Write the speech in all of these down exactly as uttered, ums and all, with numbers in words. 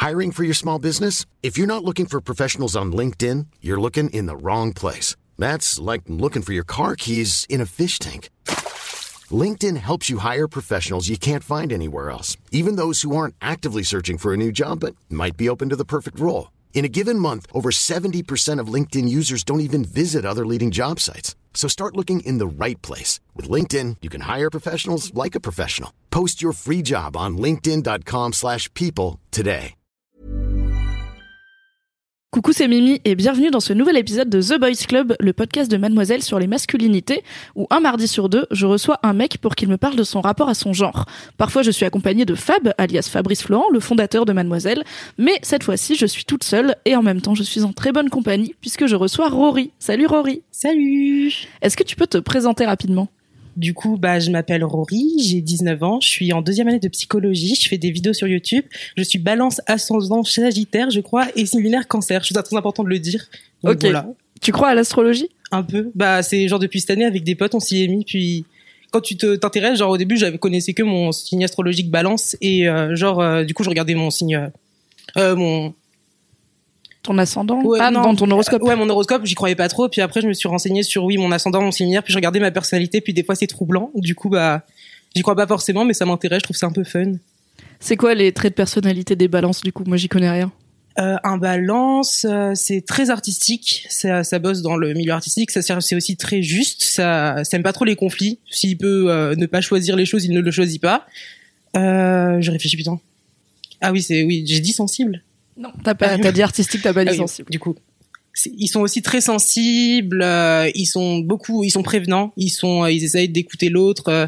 Hiring for your small business? If you're not looking for professionals on LinkedIn, you're looking in the wrong place. That's like looking for your car keys in a fish tank. LinkedIn helps you hire professionals you can't find anywhere else, even those who aren't actively searching for a new job but might be open to the perfect role. In a given month, over seventy percent of LinkedIn users don't even visit other leading job sites. So start looking in the right place. With LinkedIn, you can hire professionals like a professional. Post your free job on linkedin.com slash people today. Coucou, c'est Mimi et bienvenue dans ce nouvel épisode de The Boys Club, le podcast de Mademoiselle sur les masculinités, où un mardi sur deux, je reçois un mec pour qu'il me parle de son rapport à son genre. Parfois, je suis accompagnée de Fab, alias Fabrice Florent, le fondateur de Mademoiselle, mais cette fois-ci, je suis toute seule et en même temps, je suis en très bonne compagnie puisque je reçois Rory. Salut Rory. Salut. Est-ce que tu peux te présenter rapidement ? Du coup, bah, je m'appelle Rory, j'ai dix-neuf ans, je suis en deuxième année de psychologie, je fais des vidéos sur YouTube, je suis balance ascendant sagittaire, je crois, et lunaire cancer. Je trouve ça très important de le dire. Donc, ok. Voilà. Tu crois à l'astrologie ? Un peu. Bah, c'est genre depuis cette année avec des potes, on s'y est mis, puis quand tu te, t'intéresses, genre au début, j'avais connaissais que mon signe astrologique balance, et euh, genre, euh, du coup, je regardais mon signe, euh, mon... Ton ascendant ? Ouais, Ah, non, dans ton horoscope. Ouais, mon horoscope, j'y croyais pas trop. Puis après, je me suis renseignée sur, oui, mon ascendant, mon signe lunaire. Puis je regardais ma personnalité. Puis des fois, c'est troublant. Du coup, bah, j'y crois pas forcément, mais ça m'intéresse. Je trouve ça un peu fun. C'est quoi les traits de personnalité des balances, du coup ? Moi, j'y connais rien. Euh, un balance, euh, c'est très artistique. Ça, ça bosse dans le milieu artistique. Ça, c'est aussi très juste. Ça, ça aime pas trop les conflits. S'il peut euh, ne pas choisir les choses, il ne le choisit pas. Euh, je réfléchis, putain. Ah oui, c'est, oui, j'ai dit sensible. Non, t'as pas, t'as dit artistique, t'as pas dit ah oui, sensible. Du coup, ils sont aussi très sensibles. Euh, ils sont beaucoup, ils sont prévenants. Ils sont, euh, ils essayent d'écouter l'autre. Euh,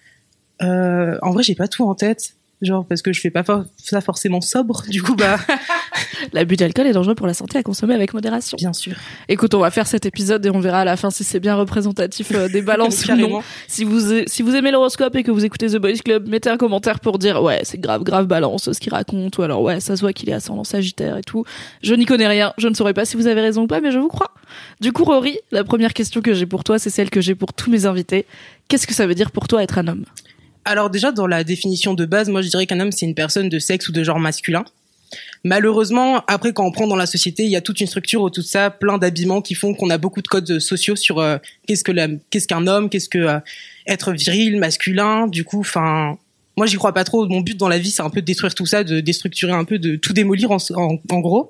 euh, en vrai, j'ai pas tout en tête, genre parce que je fais pas for- ça forcément sobre. Du coup, bah, L'abus d'alcool est dangereux pour la santé, à consommer avec modération. bien sûr. Écoute, on va faire cet épisode et on verra à la fin si c'est bien représentatif euh, des balances ou non. Si vous, si vous aimez l'horoscope et que vous écoutez The Boys Club, mettez un commentaire pour dire ouais, c'est grave, grave balance ce qu'il raconte, ou alors ouais, ça se voit qu'il est ascendant sagittaire et tout. Je n'y connais rien, je ne saurais pas si vous avez raison ou pas, mais je vous crois. Du coup, Rory, la première question que j'ai pour toi, c'est celle que j'ai pour tous mes invités. Qu'est-ce que ça veut dire pour toi être un homme ? Alors déjà, dans la définition de base, moi je dirais qu'un homme c'est une personne de sexe ou de genre masculin. Malheureusement, après quand on prend dans la société, il y a toute une structure autour de ça, plein d'habillements qui font qu'on a beaucoup de codes sociaux sur euh, qu'est-ce que la, qu'est-ce qu'un homme, qu'est-ce que euh, être viril, masculin. Du coup, enfin, moi j'y crois pas trop. Mon but dans la vie, c'est un peu de détruire tout ça, de déstructurer un peu, de tout démolir en, en, en gros.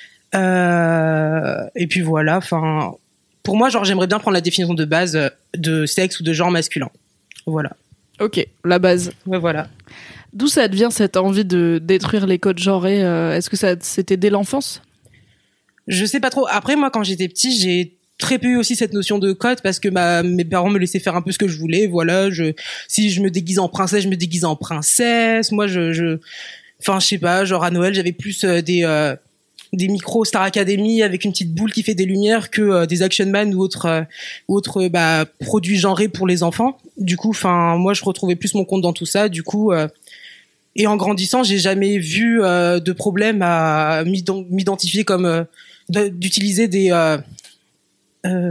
Euh, et puis voilà. Enfin, pour moi, genre j'aimerais bien prendre la définition de base de sexe ou de genre masculin. Voilà. Ok, la base. Ouais, voilà. D'où ça devient cette envie de détruire les codes genrés ? euh, Est-ce que ça, c'était dès l'enfance ? Je sais pas trop. Après, moi, quand j'étais petit, j'ai très peu eu aussi cette notion de code parce que ma, mes parents me laissaient faire un peu ce que je voulais. Voilà, je, si je me déguisais en princesse, je me déguisais en princesse. Moi, je, je, enfin, je sais pas, genre à Noël, j'avais plus euh, des, euh, des micros Star Academy avec une petite boule qui fait des lumières que euh, des Action Man ou autres, euh, autres, euh, bah, produits genrés pour les enfants. Du coup, enfin, moi, je retrouvais plus mon compte dans tout ça. Du coup, euh, et en grandissant, j'ai jamais vu euh, de problème à m'identifier comme euh, d'utiliser des euh, euh...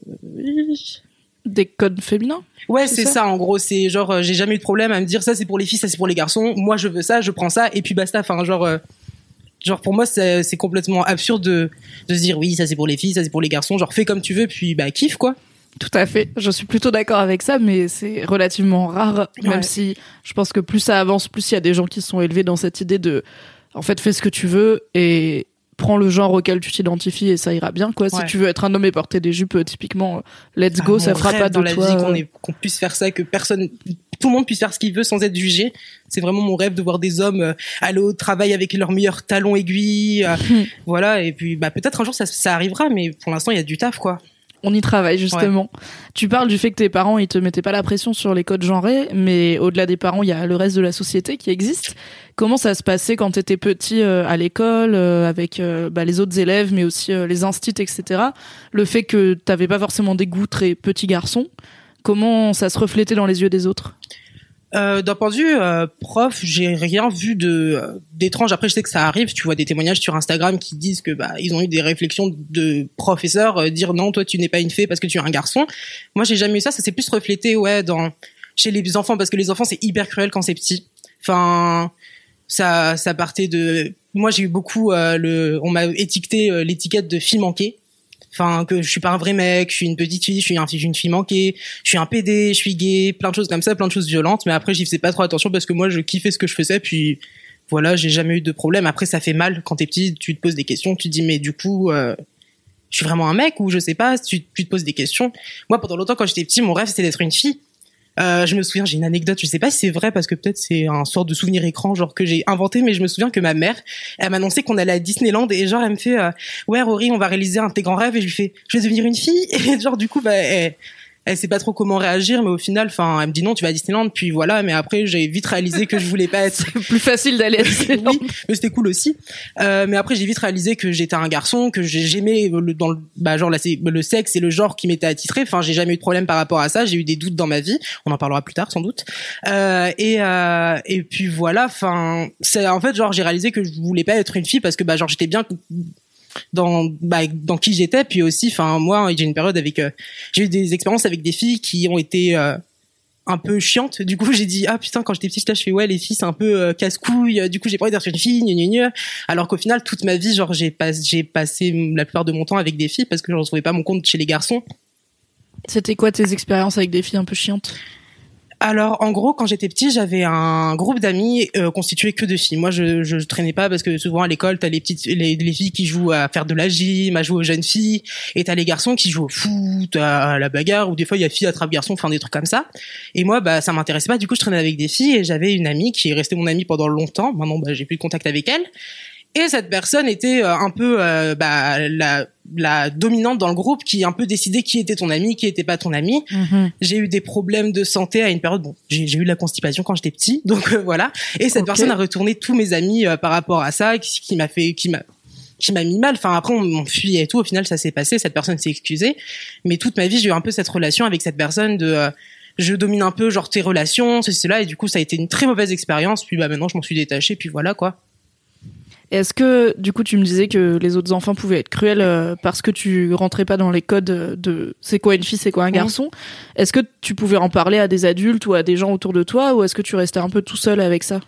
Des codes féminins ? Ouais, c'est, c'est ça, ça en gros, c'est genre euh, j'ai jamais eu de problème à me dire ça c'est pour les filles, ça c'est pour les garçons. Moi je veux ça, je prends ça et puis basta. Enfin genre euh, genre pour moi c'est c'est complètement absurde de de se dire oui, ça c'est pour les filles, ça c'est pour les garçons, genre fais comme tu veux puis bah kiffe quoi. Tout à fait, je suis plutôt d'accord avec ça, mais c'est relativement rare, même ouais. si je pense que plus ça avance, plus il y a des gens qui sont élevés dans cette idée de, en fait, fais ce que tu veux et prends le genre auquel tu t'identifies et ça ira bien, quoi. Ouais. Si tu veux être un homme et porter des jupes, typiquement, let's Ah, go, ça mon fera rêve pas de dans la toi. vie qu'on, est, qu'on puisse faire ça, que personne, tout le monde puisse faire ce qu'il veut sans être jugé. C'est vraiment mon rêve de voir des hommes euh, aller au travail avec leurs meilleurs talons aiguilles, euh, voilà. Et puis, bah peut-être un jour ça, ça arrivera, mais pour l'instant il y a du taf, quoi. On y travaille, justement. Ouais. Tu parles du fait que tes parents, ils te mettaient pas la pression sur les codes genrés, mais au-delà des parents, il y a le reste de la société qui existe. Comment ça se passait quand t'étais petit euh, à l'école, euh, avec euh, bah, les autres élèves, mais aussi euh, les instits, et cetera. Le fait que t'avais pas forcément des goûts très petits garçons, comment ça se reflétait dans les yeux des autres ? Euh, d'un point de vue euh, prof, j'ai rien vu de euh, d'étrange. Après, je sais que ça arrive. Tu vois des témoignages sur Instagram qui disent que bah ils ont eu des réflexions de professeurs euh, dire non, toi tu n'es pas une fée parce que tu es un garçon. Moi, j'ai jamais eu ça. Ça s'est plus reflété ouais dans chez les enfants parce que les enfants c'est hyper cruel quand c'est petit. Enfin, ça ça partait de moi j'ai eu beaucoup euh, le on m'a étiqueté euh, l'étiquette de fille manquée. Enfin, que je suis pas un vrai mec, je suis une petite fille, je suis, un, je suis une fille manquée, je suis un P D, je suis gay, plein de choses comme ça, plein de choses violentes. Mais après, j'y faisais pas trop attention parce que moi, je kiffais ce que je faisais. Puis voilà, j'ai jamais eu de problème. Après, ça fait mal quand t'es petit, tu te poses des questions, tu te dis mais du coup, euh, je suis vraiment un mec ou je sais pas. Tu, tu te poses des questions. Moi, pendant longtemps, quand j'étais petit, mon rêve c'était d'être une fille. Euh, je me souviens, j'ai une anecdote, je sais pas si c'est vrai parce que peut-être c'est un sorte de souvenir écran genre que j'ai inventé, mais je me souviens que ma mère, elle m'annonçait qu'on allait à Disneyland et genre elle me fait euh, ouais Rory, on va réaliser un de tes grands rêves et je lui fais je vais devenir une fille et genre du coup bah elle, elle sait pas trop comment réagir, mais au final, enfin, elle me dit non, tu vas à Disneyland, puis voilà. Mais après, j'ai vite réalisé que je voulais pas être. C'est plus facile d'aller à Disneyland. Oui, mais c'était cool aussi. Euh, mais après, j'ai vite réalisé que j'étais un garçon, que j'aimais le, dans le, bah, genre là, c'est le sexe et le genre qui m'était attitré. Enfin, j'ai jamais eu de problème par rapport à ça. J'ai eu des doutes dans ma vie. On en parlera plus tard, sans doute. Euh, et euh, et puis voilà. Enfin, c'est en fait genre j'ai réalisé que je voulais pas être une fille parce que bah genre j'étais bien dans bah dans qui j'étais, puis aussi enfin moi j'ai une période avec euh, j'ai eu des expériences avec des filles qui ont été euh, un peu chiantes. Du coup j'ai dit ah putain, quand j'étais petite là je fais ouais les filles c'est un peu euh, casse-couille, du coup j'ai pas envie d'être une fille gna, gna, gna. Alors qu'au final toute ma vie genre j'ai pas j'ai passé la plupart de mon temps avec des filles parce que je retrouvais pas mon compte chez les garçons. C'était quoi tes expériences avec des filles un peu chiantes? Alors, en gros, quand j'étais petit, j'avais un groupe d'amis euh, constitué que de filles. Moi, je, je, je traînais pas parce que souvent à l'école, t'as les petites, les, les filles qui jouent à faire de la gym, à jouer aux jeunes filles, et t'as les garçons qui jouent au foot, à la bagarre, ou des fois il y a filles attrape garçons, enfin des trucs comme ça. Et moi, bah, ça m'intéressait pas. Du coup, je traînais avec des filles et j'avais une amie qui est restée mon amie pendant longtemps. Maintenant, bah, j'ai plus de contact avec elle. Et cette personne était euh, un peu euh, bah, la, la dominante dans le groupe, qui un peu décidait qui était ton ami, qui était pas ton ami. Mm-hmm. J'ai eu des problèmes de santé à une période. Bon, j'ai, j'ai eu de la constipation quand j'étais petit, donc euh, voilà. Et cette okay. personne a retourné tous mes amis euh, par rapport à ça, qui, qui m'a fait, qui m'a, qui m'a mis mal. Enfin après on, on fuyait et tout. Au final ça s'est passé. Cette personne s'est excusée. Mais toute ma vie j'ai eu un peu cette relation avec cette personne de euh, je domine un peu genre tes relations, ceci cela. Et du coup ça a été une très mauvaise expérience. Puis bah maintenant je m'en suis détachée. Puis voilà quoi. Est-ce que, du coup, tu me disais que les autres enfants pouvaient être cruels euh, parce que tu rentrais pas dans les codes de c'est quoi une fille, c'est quoi un garçon? Mmh. Est-ce que tu pouvais en parler à des adultes ou à des gens autour de toi, ou est-ce que tu restais un peu tout seul avec ça?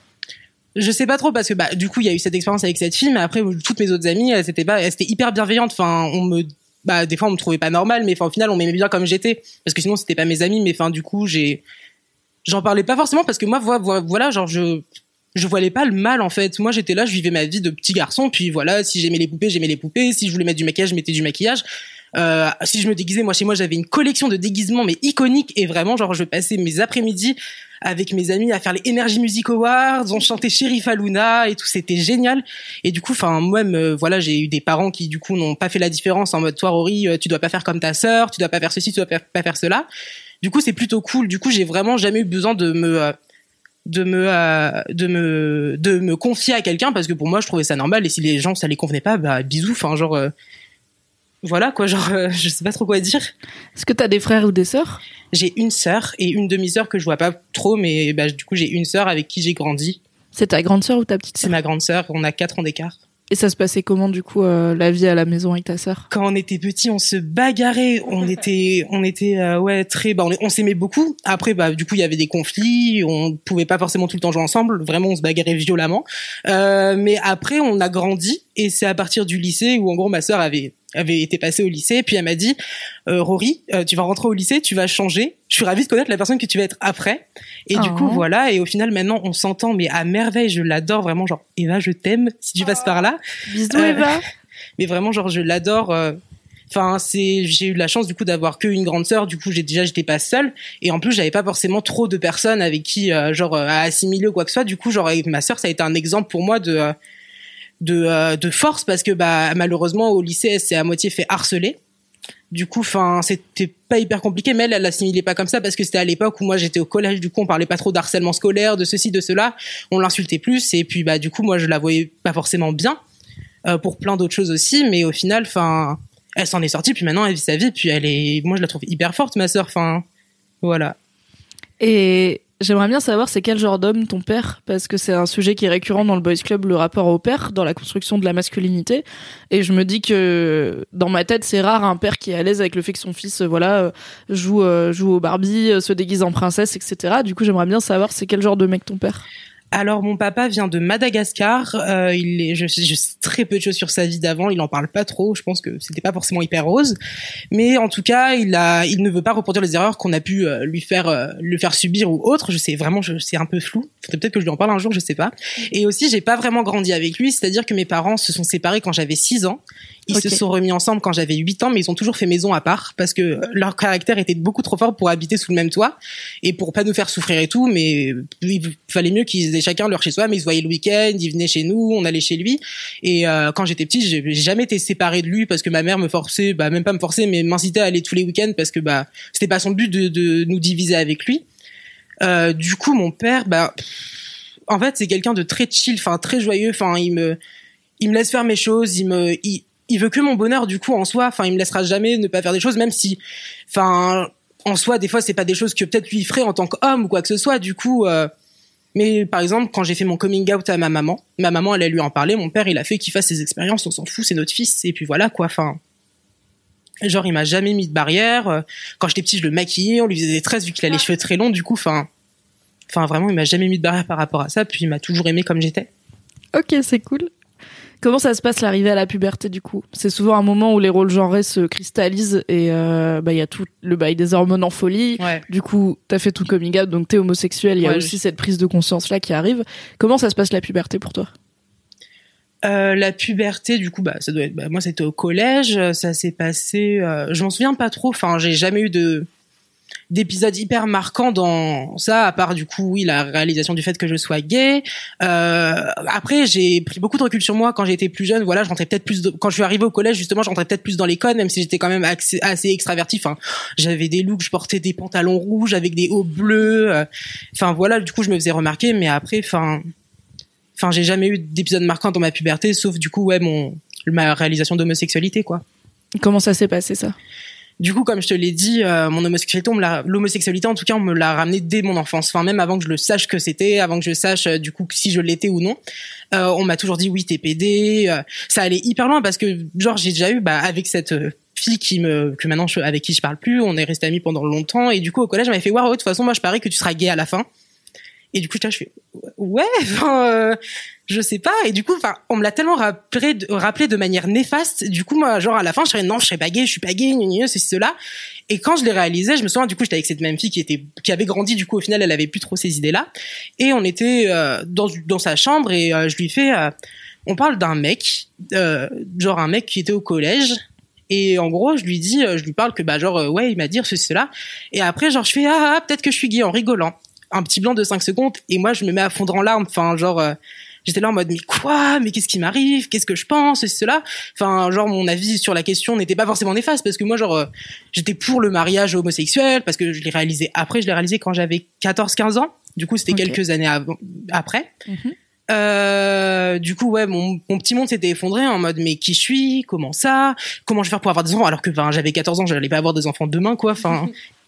Je sais pas trop parce que bah du coup il y a eu cette expérience avec cette fille, mais après toutes mes autres amies elles étaient pas, elles étaient hyper bienveillantes. Enfin on me bah des fois on me trouvait pas normale, mais enfin au final on m'aimait bien comme j'étais parce que sinon c'était pas mes amis. Mais enfin du coup j'ai j'en parlais pas forcément parce que moi voilà genre je je voyais pas le mal en fait. Moi j'étais là, je vivais ma vie de petit garçon, puis voilà, si j'aimais les poupées, j'aimais les poupées, si je voulais mettre du maquillage, je mettais du maquillage. Euh, si je me déguisais, moi chez moi j'avais une collection de déguisements mais iconiques, et vraiment genre je passais mes après-midi avec mes amis à faire les Energy Music Awards, on chantait Sheriff Aluna et tout, c'était génial. Et du coup enfin moi-même euh, voilà, j'ai eu des parents qui du coup n'ont pas fait la différence en mode toi Rory, tu dois pas faire comme ta sœur, tu dois pas faire ceci, tu dois pas faire cela. Du coup c'est plutôt cool. Du coup j'ai vraiment jamais eu besoin de me euh, de me euh, de me de me confier à quelqu'un parce que pour moi je trouvais ça normal, et si les gens ça les convenait pas, bah bisous, enfin genre euh, voilà quoi, genre euh, je sais pas trop quoi dire. Est-ce que t'as des frères ou des sœurs? J'ai une sœur et une demi-sœur que je vois pas trop, mais bah du coup j'ai une sœur avec qui j'ai grandi. C'est ta grande sœur ou ta petite sœur? C'est ma grande sœur, on a quatre ans d'écart. Et ça se passait comment du coup euh, la vie à la maison avec ta sœur? Quand on était petits, on se bagarrait, on était, on était euh, ouais très, bah on, on s'aimait beaucoup. Après bah du coup il y avait des conflits, on pouvait pas forcément tout le temps jouer ensemble. Vraiment on se bagarrait violemment. Euh, mais après on a grandi, et c'est à partir du lycée où en gros ma sœur avait avait été passée au lycée, puis elle m'a dit euh, Rory, euh, tu vas rentrer au lycée, tu vas changer. Je suis ravie de connaître la personne que tu vas être après. Et oh. Du coup voilà, et au final maintenant on s'entend mais à merveille, je l'adore vraiment, genre Eva je t'aime si tu passes oh. par là. Bisous euh, Eva. Mais vraiment genre je l'adore. Enfin euh, c'est j'ai eu la chance du coup d'avoir que une grande sœur, du coup j'ai déjà j'étais pas seule, et en plus j'avais pas forcément trop de personnes avec qui euh, genre euh, à assimiler ou quoi que ce soit. Du coup genre avec ma sœur ça a été un exemple pour moi de euh, de euh, de force, parce que bah malheureusement au lycée elle s'est à moitié fait harceler. Du coup enfin c'était pas hyper compliqué, mais elle elle l'assimilait pas comme ça parce que c'était à l'époque où moi j'étais au collège. Du coup on parlait pas trop d'harcèlement scolaire, de ceci de cela, on l'insultait plus, et puis bah du coup moi je la voyais pas forcément bien euh, pour plein d'autres choses aussi, mais au final enfin elle s'en est sortie, puis maintenant elle vit sa vie, puis elle est, moi je la trouve hyper forte ma sœur, enfin voilà. Et j'aimerais bien savoir c'est quel genre d'homme ton père, parce que c'est un sujet qui est récurrent dans le Boys Club, le rapport au père, dans la construction de la masculinité. Et je me dis que dans ma tête c'est rare un père qui est à l'aise avec le fait que son fils voilà joue euh, joue au Barbie, se déguise en princesse, et cetera. Du coup j'aimerais bien savoir c'est quel genre de mec ton père. Alors mon papa vient de Madagascar. Euh, il est, je, je sais très peu de choses sur sa vie d'avant. Il en parle pas trop. Je pense que c'était pas forcément hyper rose, mais en tout cas, il a, il ne veut pas reproduire les erreurs qu'on a pu euh, lui faire, euh, lui faire subir ou autre. Je sais vraiment, je, c'est un peu flou. Faudrait peut-être que je lui en parle un jour, je sais pas. Et aussi, j'ai pas vraiment grandi avec lui. C'est-à-dire que mes parents se sont séparés quand j'avais six ans. Ils okay. se sont remis ensemble quand j'avais huit ans, mais ils ont toujours fait maison à part parce que leur caractère était beaucoup trop fort pour habiter sous le même toit et pour pas nous faire souffrir et tout. Mais il fallait mieux qu'ils aient chacun leur chez soi. Mais ils se voyaient le week-end, ils venaient chez nous, on allait chez lui. Et euh, quand j'étais petite, j'ai jamais été séparée de lui parce que ma mère me forçait, bah même pas me forçait, mais m'incitait à aller tous les week-ends parce que bah c'était pas son but de, de nous diviser avec lui. Euh, du coup, mon père, bah en fait, c'est quelqu'un de très chill, enfin très joyeux. Enfin, il me, il me laisse faire mes choses, il me, il il veut que mon bonheur du coup en soi, enfin il me laissera jamais ne pas faire des choses, même si enfin en soi des fois c'est pas des choses que peut-être lui ferait en tant qu'homme ou quoi que ce soit du coup euh, mais par exemple quand j'ai fait mon coming out à ma maman, ma maman elle a lui en parlé, mon père il a fait qu'il fasse ses expériences, on s'en fout, c'est notre fils et puis voilà quoi, enfin genre il m'a jamais mis de barrière. Quand j'étais petit je le maquillais, on lui faisait des tresses vu qu'il a les cheveux très longs, du coup enfin enfin vraiment il m'a jamais mis de barrière par rapport à ça, puis il m'a toujours aimé comme j'étais. Ok, c'est cool. Comment ça se passe l'arrivée à la puberté du coup ? C'est souvent un moment où les rôles genrés se cristallisent et euh, bah il y a tout le bail des hormones en folie. Ouais. Du coup, t'as fait ton coming out, donc t'es homosexuel. Il y a ouais, aussi je... cette prise de conscience là qui arrive. Comment ça se passe la puberté pour toi ? Euh, la puberté, du coup, bah ça doit être. Bah, moi, c'était au collège. Ça s'est passé. Euh, je m'en souviens pas trop. Enfin, j'ai jamais eu de d'épisodes hyper marquants dans ça, à part du coup oui la réalisation du fait que je sois gay. Euh, après j'ai pris beaucoup de recul sur moi quand j'étais plus jeune. Voilà, je rentrais peut-être plus de... quand je suis arrivée au collège justement, je rentrais peut-être plus dans les codes, même si j'étais quand même assez, assez extravertie. Enfin, j'avais des looks, je portais des pantalons rouges avec des hauts bleus. Enfin voilà, du coup je me faisais remarquer. Mais après, enfin, enfin j'ai jamais eu d'épisode marquant dans ma puberté, sauf du coup ouais mon ma réalisation d'homosexualité quoi. Comment ça s'est passé ça ? Du coup, comme je te l'ai dit, euh, mon homosexualité, on me l'a, l'homosexualité, en tout cas, on me l'a ramené dès mon enfance. Enfin, même avant que je le sache que c'était, avant que je sache, euh, du coup, si je l'étais ou non. Euh, on m'a toujours dit, oui, t'es pédé. Euh, ça allait hyper loin parce que, genre, j'ai déjà eu, bah, avec cette euh, fille qui me, que maintenant, je, avec qui je parle plus, on est resté amis pendant longtemps. Et du coup, au collège, elle m'avait fait, ouais, ouais, de toute façon, moi, je parie que tu seras gay à la fin. Et du coup, là, je fais, ouais, enfin, euh, je sais pas. Et du coup, enfin, on me l'a tellement rappelé, rappelé de manière néfaste. Du coup, moi, genre, à la fin, je serais, non, je serais pas gay, je suis pas gay, gna, gna, c'est cela. Et quand je l'ai réalisé, je me souviens, du coup, j'étais avec cette même fille qui était, qui avait grandi, du coup, au final, elle avait plus trop ces idées-là. Et on était, euh, dans, dans sa chambre et, euh, je lui fais, euh, on parle d'un mec, euh, genre un mec qui était au collège. Et en gros, je lui dis, je lui parle que, bah, genre, euh, ouais, il m'a dit ceci, cela. Et après, genre, je fais, ah, ah, peut-être que je suis gay en rigolant. Un petit blanc de cinq secondes et moi je me mets à fondre en larmes, enfin genre euh, j'étais là en mode mais quoi, mais qu'est-ce qui m'arrive, qu'est-ce que je pense, ceci cela, enfin genre mon avis sur la question n'était pas forcément néfaste parce que moi genre euh, j'étais pour le mariage homosexuel parce que je l'ai réalisé après, je l'ai réalisé quand j'avais quatorze quinze ans, du coup c'était okay. quelques années avant, après mm-hmm. Euh, du coup ouais mon, mon petit monde s'était effondré en mode mais qui je suis, comment ça, comment je vais faire pour avoir des enfants alors que enfin j'avais quatorze ans, j'allais pas avoir des enfants demain quoi, enfin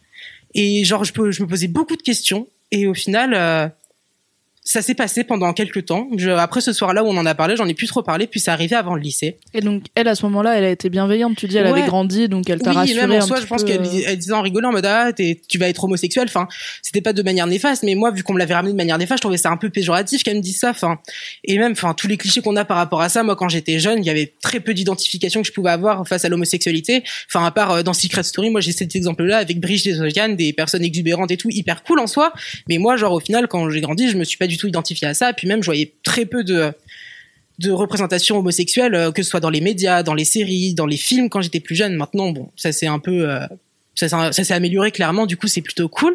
et genre je peux je me posais beaucoup de questions. Et au final, euh, ça s'est passé pendant quelques temps. Je, après ce soir-là où on en a parlé, j'en ai plus trop parlé, puis c'est arrivé avant le lycée. Et donc, elle, à ce moment-là, elle a été bienveillante. Tu dis, elle ouais. avait grandi, donc elle t'a oui, rassuré. Oui, même en soi, un je pense peu... qu'elle elle disait en rigolant, en mode, ah, t'es, tu vas être homosexuel. Enfin, c'était pas de manière néfaste, mais moi, vu qu'on me l'avait ramené de manière néfaste, je trouvais ça un peu péjoratif qu'elle me dise ça. Enfin, et même, enfin, tous les clichés qu'on a par rapport à ça, moi, quand j'étais jeune, il y avait très peu d'identification que je pouvais avoir face à l'homosexualité. Enfin, à part euh, dans Secret Story, moi, j'ai cet exemple-là avec Bridget Desoghian, des personnes exubérantes et tout, hyper cool en soi. Mais moi, genre, au final, quand j'ai grandi, je me suis pas du tout identifiée à ça. Puis même, je voyais très peu de de représentation homosexuelle, que ce soit dans les médias, dans les séries, dans les films quand j'étais plus jeune. Maintenant, bon, ça c'est un peu, euh, ça, ça, ça s'est amélioré clairement. Du coup, c'est plutôt cool.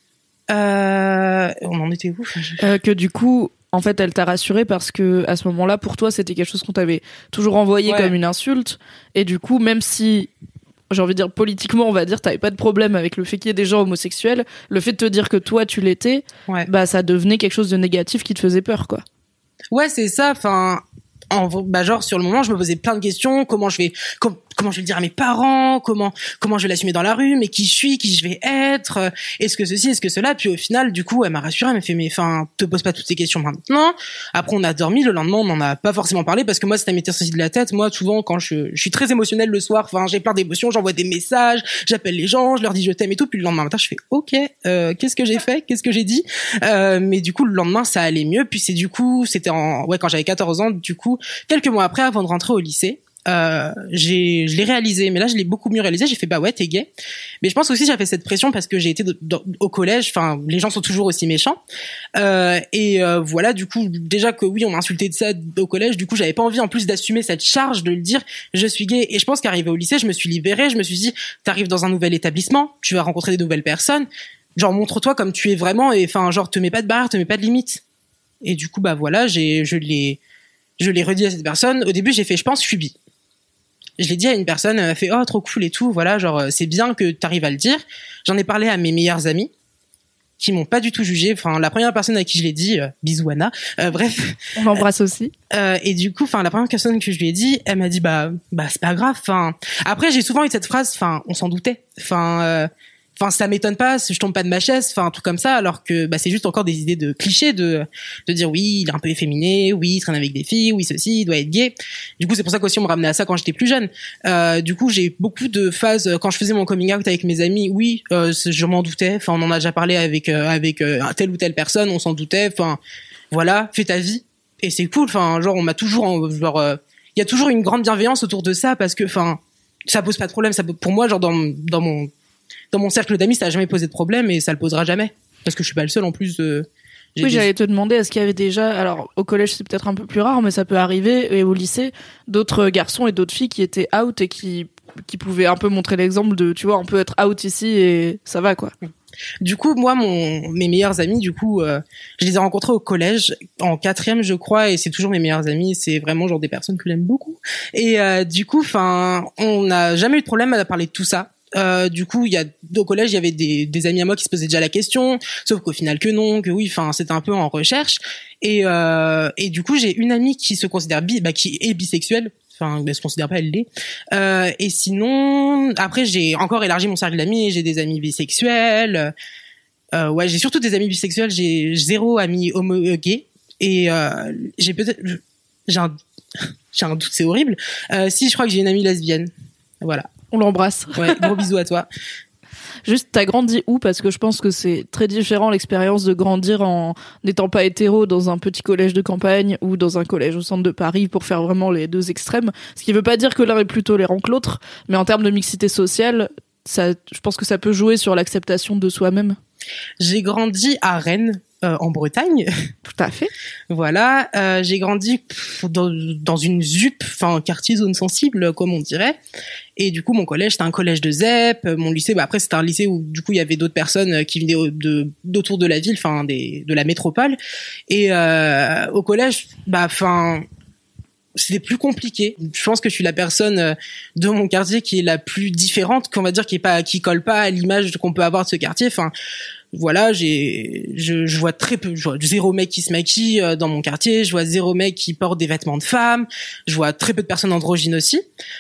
Euh, on en était où euh, Que du coup, en fait, elle t'a rassuré parce que à ce moment-là, pour toi, c'était quelque chose qu'on t'avait toujours envoyé ouais. comme une insulte. Et du coup, même si j'ai envie de dire politiquement, on va dire, t'avais pas de problème avec le fait qu'il y ait des gens homosexuels, le fait de te dire que toi tu l'étais, ouais. bah ça devenait quelque chose de négatif qui te faisait peur, quoi. Ouais, c'est ça. Enfin, en, bah genre sur le moment, je me posais plein de questions. Comment je vais, com- comment je vais le dire à mes parents, comment comment je vais l'assumer dans la rue, mais qui je suis, qui je vais être, euh, est-ce que ceci, est-ce que cela. Puis au final, du coup, elle m'a rassurée, elle m'a fait mais enfin, te pose pas toutes ces questions maintenant. Après, on a dormi. Le lendemain, on n'en a pas forcément parlé parce que moi, ça m'était sorti de la tête. Moi, souvent, quand je, je suis très émotionnelle le soir, enfin, j'ai plein d'émotions, j'envoie des messages, j'appelle les gens, je leur dis je t'aime et tout. Puis le lendemain matin, je fais ok, euh, qu'est-ce que j'ai fait, qu'est-ce que j'ai dit. Euh, mais du coup, le lendemain, ça allait mieux. Puis c'est du coup, c'était en ouais quand j'avais quatorze ans. Du coup, quelques mois après, avant de rentrer au lycée. Euh, j'ai, je l'ai réalisé, mais là je l'ai beaucoup mieux réalisé. J'ai fait bah ouais t'es gay, mais je pense aussi j'avais cette pression parce que j'ai été de, de, au collège. Enfin, les gens sont toujours aussi méchants. Euh, et euh, voilà, du coup déjà que oui on m'a insulté de ça au collège. Du coup j'avais pas envie en plus d'assumer cette charge de le dire. Je suis gay. Et je pense qu'arrivé au lycée, je me suis libérée. Je me suis dit t'arrives dans un nouvel établissement, tu vas rencontrer des nouvelles personnes. Genre montre-toi comme tu es vraiment et enfin genre te mets pas de barrière, te mets pas de limites. Et du coup bah voilà, j'ai, je l'ai, je l'ai redit à cette personne. Au début j'ai fait je pense je suis bi. Je l'ai dit à une personne, elle m'a fait oh trop cool et tout, voilà, genre c'est bien que t'arrives à le dire. J'en ai parlé à mes meilleurs amis qui m'ont pas du tout jugé. Enfin la première personne à qui je l'ai dit, euh, bisous Anna. Euh, bref, on l'embrasse aussi. Euh, et du coup, enfin la première personne que je lui ai dit, elle m'a dit bah bah c'est pas grave. Enfin après j'ai souvent eu cette phrase, enfin on s'en doutait. Enfin euh, Enfin, ça m'étonne pas, je tombe pas de ma chaise, enfin un truc comme ça, alors que bah c'est juste encore des idées de clichés de de dire oui, il est un peu efféminé, oui, il traîne avec des filles, oui ceci, il doit être gay. Du coup, c'est pour ça qu'aussi on me ramenait à ça quand j'étais plus jeune. Euh, du coup, j'ai beaucoup de phases quand je faisais mon coming out avec mes amis. Oui, euh, je m'en doutais. Enfin, on en a déjà parlé avec euh, avec euh, telle ou telle personne, on s'en doutait. Enfin, voilà, fais ta vie et c'est cool. Enfin, genre on m'a toujours genre il euh, y a toujours une grande bienveillance autour de ça parce que enfin ça pose pas de problème. Ça pour moi genre dans dans mon Dans mon cercle d'amis, ça a jamais posé de problème et ça le posera jamais. Parce que je suis pas le seul en plus. Euh, oui, des... j'allais te demander, est-ce qu'il y avait déjà, alors au collège c'est peut-être un peu plus rare, mais ça peut arriver, et au lycée, d'autres garçons et d'autres filles qui étaient out et qui, qui pouvaient un peu montrer l'exemple de, tu vois, on peut être out ici et ça va quoi. Du coup, moi, mon, mes meilleurs amis, du coup, euh, je les ai rencontrés au collège, en quatrième, je crois, et c'est toujours mes meilleurs amis. C'est vraiment genre des personnes que j'aime beaucoup. Et euh, du coup, enfin, on n'a jamais eu de problème à parler de tout ça. Euh, du coup, il y a au collège, il y avait des, des amis à moi qui se posaient déjà la question, sauf qu'au final que non, que oui, enfin, c'était un peu en recherche. Et euh, et du coup, j'ai une amie qui se considère bi, bah, qui est bisexuelle. Enfin, elle se considère pas, elle l'est. Euh, et sinon, après, j'ai encore élargi mon cercle d'amis. J'ai des amis bisexuels. Euh, ouais, j'ai surtout des amis bisexuels. J'ai zéro ami homo euh, gay. Et euh, j'ai peut-être, j'ai un, j'ai un doute, c'est horrible. Euh, si, je crois que j'ai une amie lesbienne. Voilà. On l'embrasse. Ouais, gros bisous à toi. Juste, t'as grandi où? Parce que je pense que c'est très différent l'expérience de grandir en n'étant pas hétéro dans un petit collège de campagne ou dans un collège au centre de Paris pour faire vraiment les deux extrêmes. Ce qui veut pas dire que l'un est plus tolérant que l'autre, mais en termes de mixité sociale, ça, je pense que ça peut jouer sur l'acceptation de soi-même. J'ai grandi à Rennes. Euh, en Bretagne. Tout à fait. Voilà, euh, j'ai grandi pff, dans, dans une Z U P, enfin quartier zone sensible comme on dirait. Et du coup mon collège c'était un collège de Z E P, mon lycée bah après c'était un lycée où du coup il y avait d'autres personnes qui venaient de d'autour de la ville, enfin des de la métropole. Et euh, au collège bah enfin c'était plus compliqué. Je pense que je suis la personne de mon quartier qui est la plus différente, qu'on va dire qui est pas qui colle pas à l'image qu'on peut avoir de ce quartier. Enfin voilà, j'ai, je, je vois très peu, je vois zéro mec qui se maquille dans mon quartier, je vois zéro mec qui porte des vêtements de femme, je vois très peu de personnes androgynes aussi,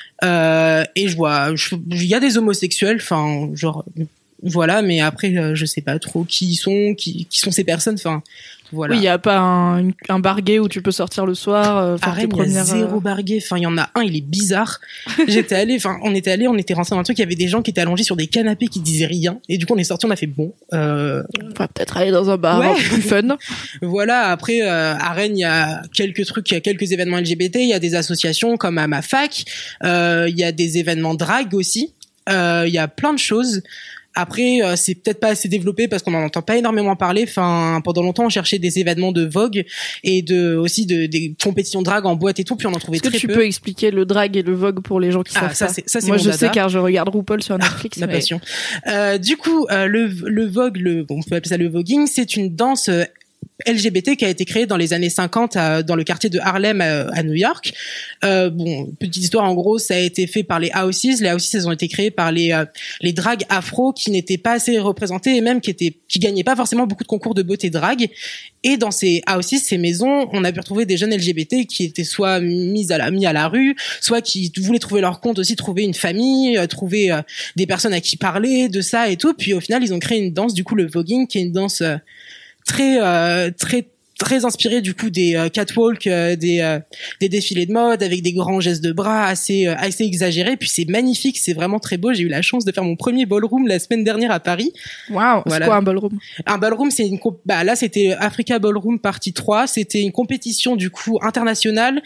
euh, et je vois, il y a des homosexuels, enfin, genre, voilà, mais après, je sais pas trop qui ils sont, qui, qui sont ces personnes, enfin, voilà. Oui, il y a pas un, un bar gay où tu peux sortir le soir, euh, faire Arrête, tes premières... il y a zéro bar gay. Enfin, il y en a un, il est bizarre. J'étais allée, enfin, on était allés, on était rentrés dans un truc, il y avait des gens qui étaient allongés sur des canapés qui disaient rien. Et du coup, on est sortis, on a fait bon. Euh... On va peut-être aller dans un bar ouais. un peu plus fun. Voilà. Après, euh, à Rennes, il y a quelques trucs, il y a quelques événements L G B T, il y a des associations comme à ma fac, euh, il y a des événements drag aussi. Euh, il y a plein de choses. Après, euh, c'est peut-être pas assez développé parce qu'on n'en entend pas énormément parler. Enfin, pendant longtemps, on cherchait des événements de Vogue et de aussi de des compétitions drag en boîte et tout, puis on en trouvait très peu. Est-ce que tu peux expliquer le drag et le Vogue pour les gens qui ah, savent ça, ça c'est, ça c'est Moi, mon je dada. sais car je regarde RuPaul sur Netflix. Ma mais... passion. Euh, du coup, euh, le le Vogue, le on peut appeler ça le voguing, c'est une danse L G B T qui a été créé dans les années cinquante à, dans le quartier de Harlem à, à New York. Euh, bon, petite histoire, en gros, ça a été fait par les Houses. Les Houses, elles ont été créées par les euh, les dragues afro qui n'étaient pas assez représentées et même qui étaient qui gagnaient pas forcément beaucoup de concours de beauté drague. Et dans ces Houses, ces maisons, on a pu retrouver des jeunes L G B T qui étaient soit mis à la mis à la rue, soit qui voulaient trouver leur compte aussi, trouver une famille, euh, trouver euh, des personnes à qui parler de ça et tout. Puis au final, ils ont créé une danse, du coup le voguing, qui est une danse euh, très euh, très très inspiré du coup des euh, catwalks, euh, des euh, des défilés de mode avec des grands gestes de bras assez euh, assez exagérés. Puis c'est magnifique, c'est vraiment très beau. J'ai eu la chance de faire mon premier ballroom la semaine dernière à Paris. Waouh, voilà. C'est quoi un ballroom? Un ballroom, c'est une comp- bah là c'était Africa Ballroom partie trois, c'était une compétition du coup internationale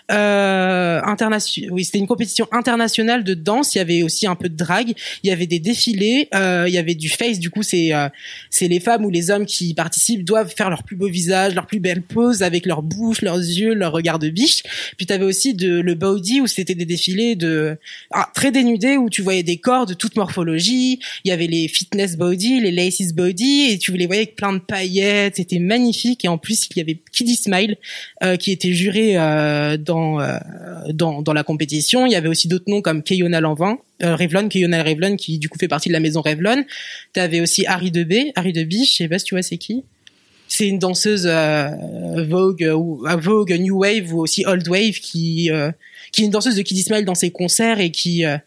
euh internation oui, c'était une compétition internationale de danse, il y avait aussi un peu de drague, il y avait des défilés, euh il y avait du face, du coup c'est euh, c'est les femmes ou les hommes qui participent doivent faire leur plus beau visage, leur plus belle pose avec leur bouche, leurs yeux, leur regard de biche. Puis t'avais aussi de le body où c'était des défilés de ah, très dénudés où tu voyais des corps de toute morphologie, il y avait les fitness body, les laces body et tu les voyais avec plein de paillettes, c'était magnifique. Et en plus il y avait Kiddy Smile euh, qui était juré euh, dans euh, dans dans la compétition. Il y avait aussi d'autres noms comme Kayona Lanvin, euh, Revlon, Kayona Revlon qui du coup fait partie de la maison Revlon. T'avais aussi Harry de B, Harry de B, je sais pas si tu vois c'est qui. C'est une danseuse euh, Vogue ou euh, Vogue New Wave ou aussi Old Wave qui euh, qui est une danseuse de Kiddy Smile dans ses concerts et qui euh,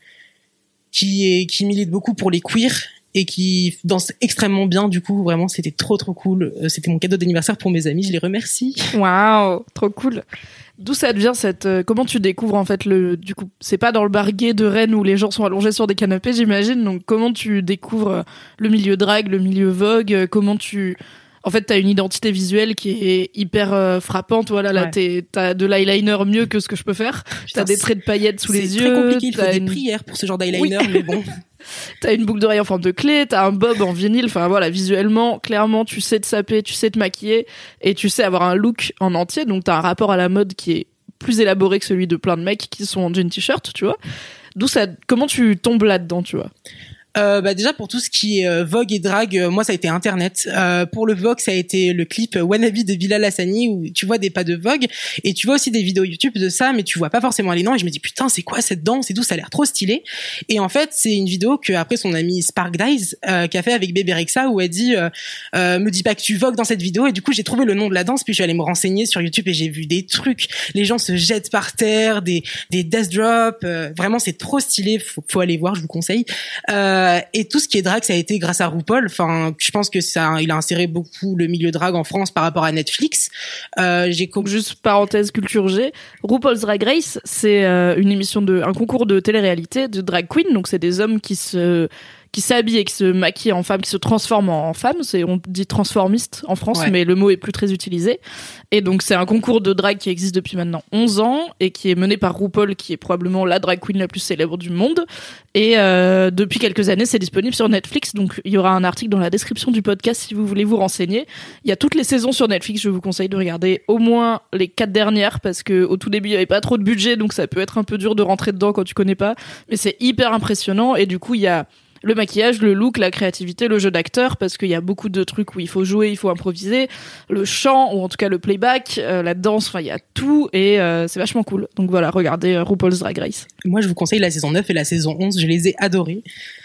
qui est qui milite beaucoup pour les queers et qui danse extrêmement bien. Du coup, vraiment, c'était trop trop cool. C'était mon cadeau d'anniversaire pour mes amis. Je les remercie. Waouh, trop cool. D'où ça devient cette euh, comment tu découvres en fait le du coup c'est pas dans le bar gay de Rennes où les gens sont allongés sur des canapés j'imagine, donc comment tu découvres euh, le milieu drague, le milieu vogue, euh, comment tu en fait t'as une identité visuelle qui est hyper euh, frappante, voilà là ouais. t'es, t'as de l'eyeliner mieux que ce que je peux faire. Putain, t'as des traits de paillettes sous les yeux, c'est très compliqué, il faut t'as une... des prières pour ce genre d'eyeliner. Oui. Mais bon. T'as une boucle d'oreille en forme de clé, t'as un bob en vinyle, enfin voilà, visuellement, clairement, tu sais te saper, tu sais te maquiller, et tu sais avoir un look en entier, donc t'as un rapport à la mode qui est plus élaboré que celui de plein de mecs qui sont en jean t-shirt, tu vois. D'où ça, comment tu tombes là-dedans, tu vois? Euh, bah déjà pour tout ce qui est euh, Vogue et drague, euh, moi ça a été Internet. Euh, pour le Vogue, ça a été le clip Wannabe de Bilal Hassani où tu vois des pas de Vogue et tu vois aussi des vidéos YouTube de ça, mais tu vois pas forcément les noms. Et je me dis putain c'est quoi cette danse et tout, ça a l'air trop stylé. Et en fait c'est une vidéo que après son ami Spark Dies euh, qui a fait avec Bébé Rexha où elle dit euh, euh, me dis pas que tu vogues dans cette vidéo. Et du coup j'ai trouvé le nom de la danse puis je suis allée me renseigner sur YouTube et j'ai vu des trucs. Les gens se jettent par terre, des des death drops. Euh, vraiment c'est trop stylé. Faut, faut aller voir, je vous conseille. Euh, et tout ce qui est drague, ça a été grâce à RuPaul. Enfin, je pense que ça, il a inséré beaucoup le milieu drague en France par rapport à Netflix. Euh, j'ai com- juste parenthèse culture G. RuPaul's Drag Race, c'est euh, une émission de, un concours de télé-réalité de drag queen. Donc c'est des hommes qui se qui s'habillent et qui se maquillent en femmes, qui se transforment en femmes. C'est, on dit transformiste en France, ouais. Mais le mot est plus très utilisé. Et donc, c'est un concours de drague qui existe depuis maintenant onze ans et qui est mené par RuPaul, qui est probablement la drag queen la plus célèbre du monde. Et euh, depuis quelques années, c'est disponible sur Netflix. Donc, il y aura un article dans la description du podcast si vous voulez vous renseigner. Il y a toutes les saisons sur Netflix. Je vous conseille de regarder au moins les quatre dernières parce que au tout début, il y avait pas trop de budget, donc ça peut être un peu dur de rentrer dedans quand tu connais pas. Mais c'est hyper impressionnant. Et du coup, il y a le maquillage, le look, la créativité, le jeu d'acteur, parce qu'il y a beaucoup de trucs où il faut jouer, il faut improviser, le chant, ou en tout cas le playback, euh, la danse, enfin il y a tout, et euh, c'est vachement cool. Donc voilà, regardez euh, RuPaul's Drag Race. Moi je vous conseille la saison neuf et la saison onze, je les ai adorées.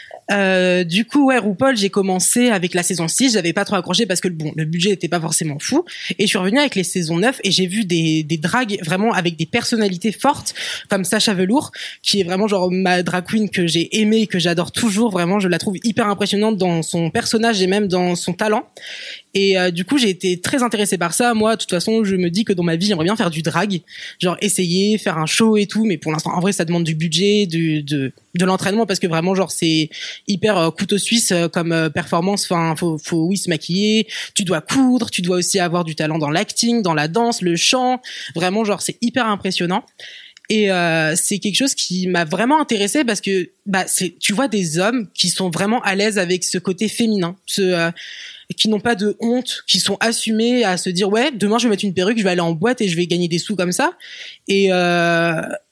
Euh, du coup, ouais, RuPaul, j'ai commencé avec la saison six, j'avais pas trop accroché parce que bon, le budget était pas forcément fou, et je suis revenue avec les saisons neuf et j'ai vu des, des dragues vraiment avec des personnalités fortes, comme Sacha Velour, qui est vraiment genre ma drag queen que j'ai aimée et que j'adore toujours, vraiment, je la trouve hyper impressionnante dans son personnage et même dans son talent. Et euh, du coup, j'ai été très intéressée par ça. Moi, de toute façon, je me dis que dans ma vie, j'aimerais bien faire du drag, genre essayer, faire un show et tout. Mais pour l'instant, en vrai, ça demande du budget, du, de, de l'entraînement, parce que vraiment, genre, c'est hyper euh, couteau suisse euh, comme euh, performance. Enfin, faut, faut oui se maquiller. Tu dois coudre. Tu dois aussi avoir du talent dans l'acting, dans la danse, le chant. Vraiment, genre, c'est hyper impressionnant. Et euh, c'est quelque chose qui m'a vraiment intéressée parce que bah c'est tu vois des hommes qui sont vraiment à l'aise avec ce côté féminin, ce euh, qui n'ont pas de honte, qui sont assumés à se dire ouais demain je vais mettre une perruque, je vais aller en boîte et je vais gagner des sous comme ça. Et euh,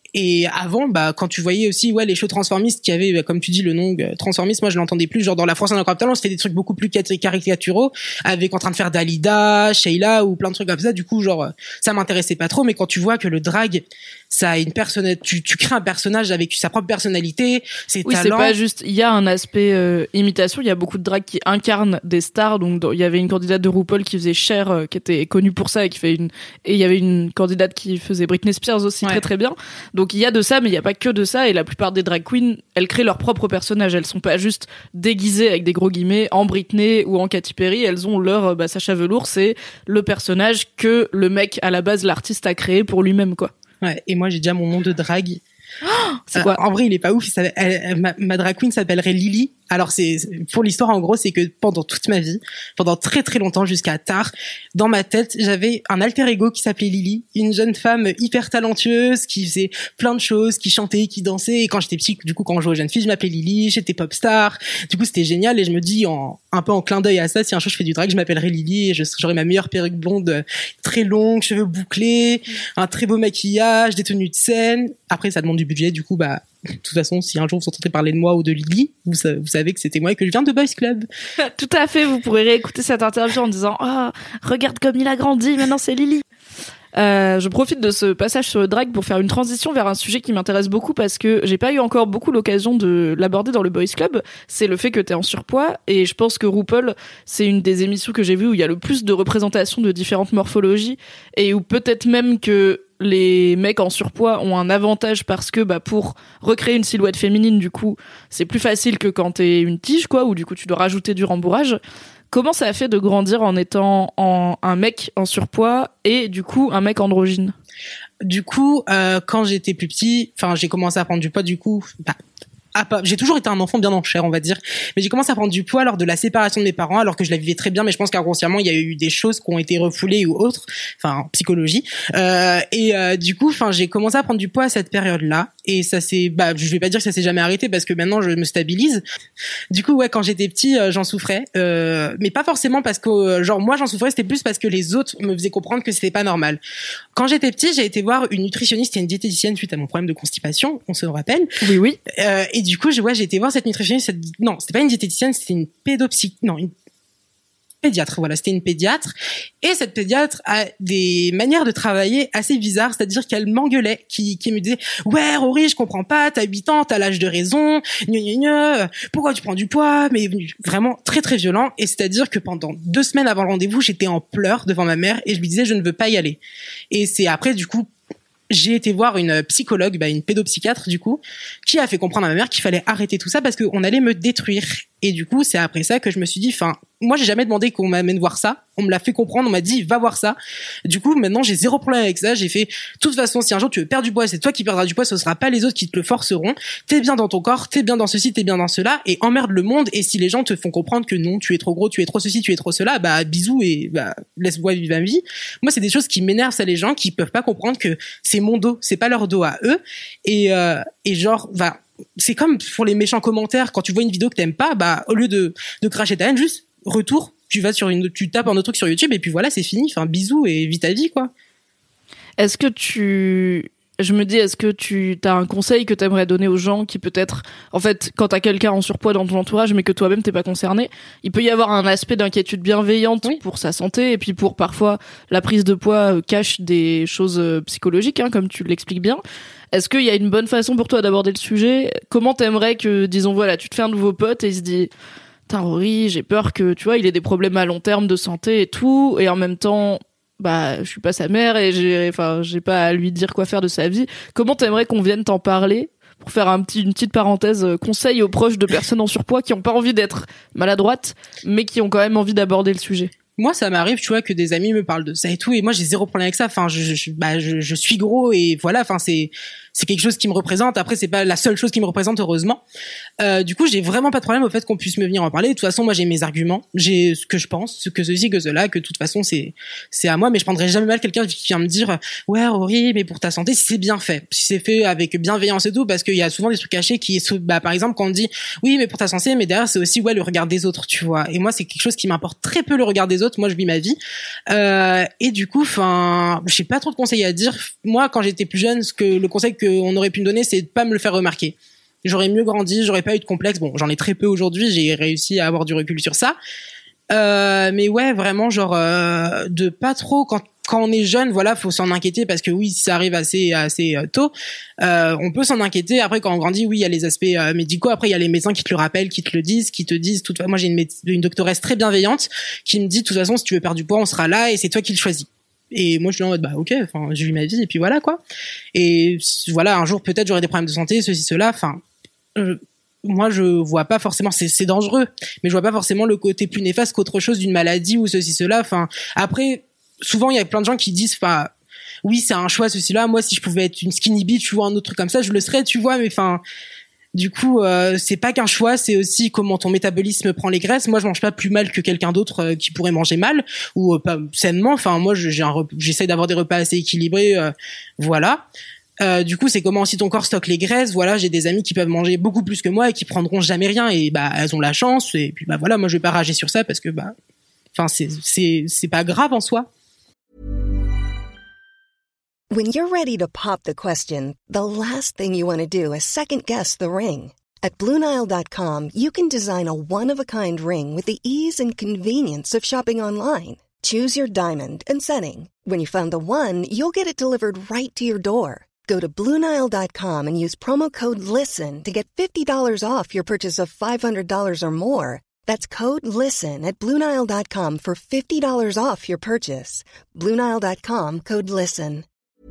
Et avant, bah, quand tu voyais aussi, ouais, les shows transformistes qui avaient, bah, comme tu dis, le nom euh, transformiste, moi je l'entendais plus. Genre dans La Force Incroyable Talent, c'était des trucs beaucoup plus caricaturaux, avec en train de faire Dalida, Sheila ou plein de trucs comme ça. Du coup, genre, ça m'intéressait pas trop. Mais quand tu vois que le drag, ça a une personne, tu, tu crées un personnage avec sa propre personnalité, ses oui, talents. C'est pas juste, il y a un aspect euh, imitation, il y a beaucoup de drag qui incarnent des stars. Donc il y avait une candidate de RuPaul qui faisait Cher, euh, qui était connue pour ça et qui fait une, et il y avait une candidate qui faisait Britney Spears aussi, ouais. très très bien. Donc il y a de ça, mais il y a pas que de ça. Et la plupart des drag queens, elles créent leur propre personnage. Elles sont pas juste déguisées avec des gros guillemets en Britney ou en Katy Perry. Elles ont leur bah, Sacha Velour, c'est le personnage que le mec à la base, l'artiste a créé pour lui-même, quoi. Ouais. Et moi j'ai déjà mon nom de drag. Oh, c'est quoi? Euh, en vrai, il est pas ouf. Il elle, elle, ma, ma drag queen s'appellerait Lily. Alors c'est pour l'histoire, en gros, c'est que pendant toute ma vie, pendant très très longtemps, jusqu'à tard, dans ma tête, j'avais un alter ego qui s'appelait Lily, une jeune femme hyper talentueuse qui faisait plein de choses, qui chantait, qui dansait. Et quand j'étais petite, du coup, quand je jouais aux jeunes filles, je m'appelais Lily. J'étais pop star. Du coup, c'était génial. Et je me dis, en un peu en clin d'œil à ça, si un jour je fais du drag, je m'appellerai Lily et je, j'aurai ma meilleure perruque blonde, très longue, cheveux bouclés, un très beau maquillage, des tenues de scène. Après, ça demande du budget. Du coup, bah, de toute façon, si un jour vous entendez parler de moi ou de Lily, vous, vous savez que c'était moi et que je viens de Boys Club. Tout à fait, vous pourrez réécouter cette interview en disant « Oh, regarde comme il a grandi, maintenant c'est Lily ». Euh, je profite de ce passage sur le drag pour faire une transition vers un sujet qui m'intéresse beaucoup parce que j'ai pas eu encore beaucoup l'occasion de l'aborder dans le Boys Club. C'est le fait que t'es en surpoids et je pense que RuPaul, c'est une des émissions que j'ai vues où il y a le plus de représentation de différentes morphologies et où peut-être même que les mecs en surpoids ont un avantage parce que bah pour recréer une silhouette féminine, du coup, c'est plus facile que quand t'es une tige, quoi, où du coup tu dois rajouter du rembourrage. Comment ça a fait de grandir en étant en, un mec en surpoids et du coup un mec androgyne? Du coup, euh, quand j'étais plus petit, enfin j'ai commencé à prendre du poids. Du coup, bah, ah, pas, j'ai toujours été un enfant bien en chair, on va dire, mais j'ai commencé à prendre du poids lors de la séparation de mes parents, alors que je la vivais très bien, mais je pense qu'inconsciemment il y a eu des choses qui ont été refoulées ou autres, enfin en psychologie, euh, et euh, du coup, enfin j'ai commencé à prendre du poids à cette période-là, et ça s'est, bah je vais pas dire que ça s'est jamais arrêté parce que maintenant je me stabilise. Du coup, ouais, quand j'étais petit, euh, j'en souffrais, euh, mais pas forcément parce que euh, genre moi j'en souffrais, c'était plus parce que les autres me faisaient comprendre que c'était pas normal. Quand j'étais petit, j'ai été voir une nutritionniste et une diététicienne suite à mon problème de constipation, on se rappelle. Oui, oui. Euh, et du coup, je, ouais, j'ai été voir cette nutritionniste. Cette, non, c'était pas une diététicienne, c'était une pédopsy, non, une pédiatre. Voilà, c'était une pédiatre. Et cette pédiatre a des manières de travailler assez bizarres, c'est-à-dire qu'elle m'engueulait, qui, qui me disait, ouais, Rory, je comprends pas, t'as huit ans, t'as l'âge de raison, gna gna gna, pourquoi tu prends du poids? Mais vraiment très très violent. Et c'est-à-dire que pendant deux semaines avant le rendez-vous, j'étais en pleurs devant ma mère et je lui disais, je ne veux pas y aller. Et c'est après, du coup, j'ai été voir une psychologue, bah une pédopsychiatre du coup, qui a fait comprendre à ma mère qu'il fallait arrêter tout ça parce qu'on allait me détruire. Et du coup, c'est après ça que je me suis dit, enfin, moi j'ai jamais demandé qu'on m'amène voir ça. On me l'a fait comprendre, on m'a dit va voir ça. Du coup, maintenant j'ai zéro problème avec ça. J'ai fait, de toute façon, si un jour tu veux perdre du poids, c'est toi qui perdras du poids, ce sera pas les autres qui te le forceront. T'es bien dans ton corps, t'es bien dans ceci, t'es bien dans cela, et emmerde le monde. Et si les gens te font comprendre que non, tu es trop gros, tu es trop ceci, tu es trop cela, bah bisous et bah laisse-moi vivre ma vie. Moi, c'est des choses qui m'énervent, ça, les gens qui peuvent pas comprendre que c'est mon dos, c'est pas leur dos à eux. Et euh, et genre, va. C'est comme pour les méchants commentaires, quand tu vois une vidéo que t'aimes pas, bah au lieu de de cracher ta haine, juste retour, tu vas sur une, tu tapes un autre truc sur YouTube et puis voilà, c'est fini. Enfin, bisous et vis ta vie, quoi. Est-ce que tu, je me dis, est-ce que tu as un conseil que t'aimerais donner aux gens qui peut-être, en fait, quand t'as quelqu'un en surpoids dans ton entourage mais que toi-même t'es pas concerné, il peut y avoir un aspect d'inquiétude bienveillante oui. pour sa santé et puis pour parfois la prise de poids cache des choses psychologiques, hein, comme tu l'expliques bien. Est-ce qu'il y a une bonne façon pour toi d'aborder le sujet? Comment t'aimerais que, disons, voilà, tu te fais un nouveau pote et il se dit, putain, Rory, j'ai peur que, tu vois, il ait des problèmes à long terme de santé et tout, et en même temps, bah, je suis pas sa mère et j'ai, enfin, j'ai pas à lui dire quoi faire de sa vie. Comment t'aimerais qu'on vienne t'en parler? Pour faire un petit, une petite parenthèse, euh, conseil aux proches de personnes en surpoids qui ont pas envie d'être maladroites, mais qui ont quand même envie d'aborder le sujet. Moi, ça m'arrive, tu vois, que des amis me parlent de ça et tout, et moi, j'ai zéro problème avec ça. Enfin, je, je, bah, je, je suis gros et voilà. Enfin, c'est, c'est quelque chose qui me représente. Après, c'est pas la seule chose qui me représente, heureusement. Euh, du coup, j'ai vraiment pas de problème au fait qu'on puisse me venir en parler. De toute façon, moi, j'ai mes arguments, j'ai ce que je pense, ce que ceci, que cela, que de toute façon, c'est, c'est à moi. Mais je prendrai jamais mal quelqu'un qui vient me dire, ouais, Rory, mais pour ta santé, si c'est bien fait, si c'est fait avec bienveillance et tout, parce qu'il y a souvent des trucs cachés qui, bah, par exemple, quand on dit, oui, mais pour ta santé, mais derrière, c'est aussi, ouais, le regard des autres, tu vois. Et moi, c'est quelque chose qui m'importe très peu, le regard des autres. Moi, je vis ma vie. Euh, et du coup, enfin, j'ai pas trop de conseils à dire. Moi, quand j'étais plus jeune, ce que le conseil qu'on aurait pu me donner, c'est de pas me le faire remarquer. J'aurais mieux grandi, j'aurais pas eu de complexe. Bon, j'en ai très peu aujourd'hui, j'ai réussi à avoir du recul sur ça. Euh, mais ouais, vraiment, genre, euh, de pas trop, quand, quand on est jeune, voilà, faut s'en inquiéter parce que oui, si ça arrive assez, assez euh, tôt, euh, on peut s'en inquiéter. Après, quand on grandit, oui, il y a les aspects euh, médicaux. Après, il y a les médecins qui te le rappellent, qui te le disent, qui te disent, toute, moi, j'ai une, méde- une doctoresse très bienveillante qui me dit, de toute façon, si tu veux perdre du poids, on sera là et c'est toi qui le choisis. Et moi, je suis en mode, bah, ok, enfin, je vis ma vie et puis voilà, quoi. Et voilà, un jour, peut-être, j'aurai des problèmes de santé, ceci, cela, enfin, euh, moi je vois pas forcément, c'est c'est dangereux, mais je vois pas forcément le côté plus néfaste qu'autre chose d'une maladie ou ceci cela. Enfin après, souvent il y a plein de gens qui disent, enfin oui c'est un choix ceci là. Moi si je pouvais être une skinny bitch ou un autre truc comme ça, je le serais, tu vois. Mais enfin du coup euh, c'est pas qu'un choix, c'est aussi comment ton métabolisme prend les graisses. Moi je mange pas plus mal que quelqu'un d'autre euh, qui pourrait manger mal ou euh, pas sainement. Enfin moi j'ai un rep- j'essaie d'avoir des repas assez équilibrés, euh, voilà. Euh, du coup, c'est comment aussi ton corps stocke les graisses. Voilà, j'ai des amis qui peuvent manger beaucoup plus que moi et qui prendront jamais rien. Et bah, elles ont la chance. Et puis bah voilà, moi je vais pas rager sur ça parce que bah, enfin c'est c'est c'est pas grave en soi. When you're ready to pop the question, the last thing you want to do is second guess the ring. At Blue Nile dot com, you can design a one-of-a-kind ring with the ease and convenience of shopping online. Choose your diamond and setting. When you find the one, you'll get it delivered right to your door. Go to Blue Nile dot com and use promo code LISTEN to get fifty dollars off your purchase of five hundred dollars or more. That's code LISTEN at Blue Nile dot com for fifty dollars off your purchase. Blue Nile dot com, code LISTEN.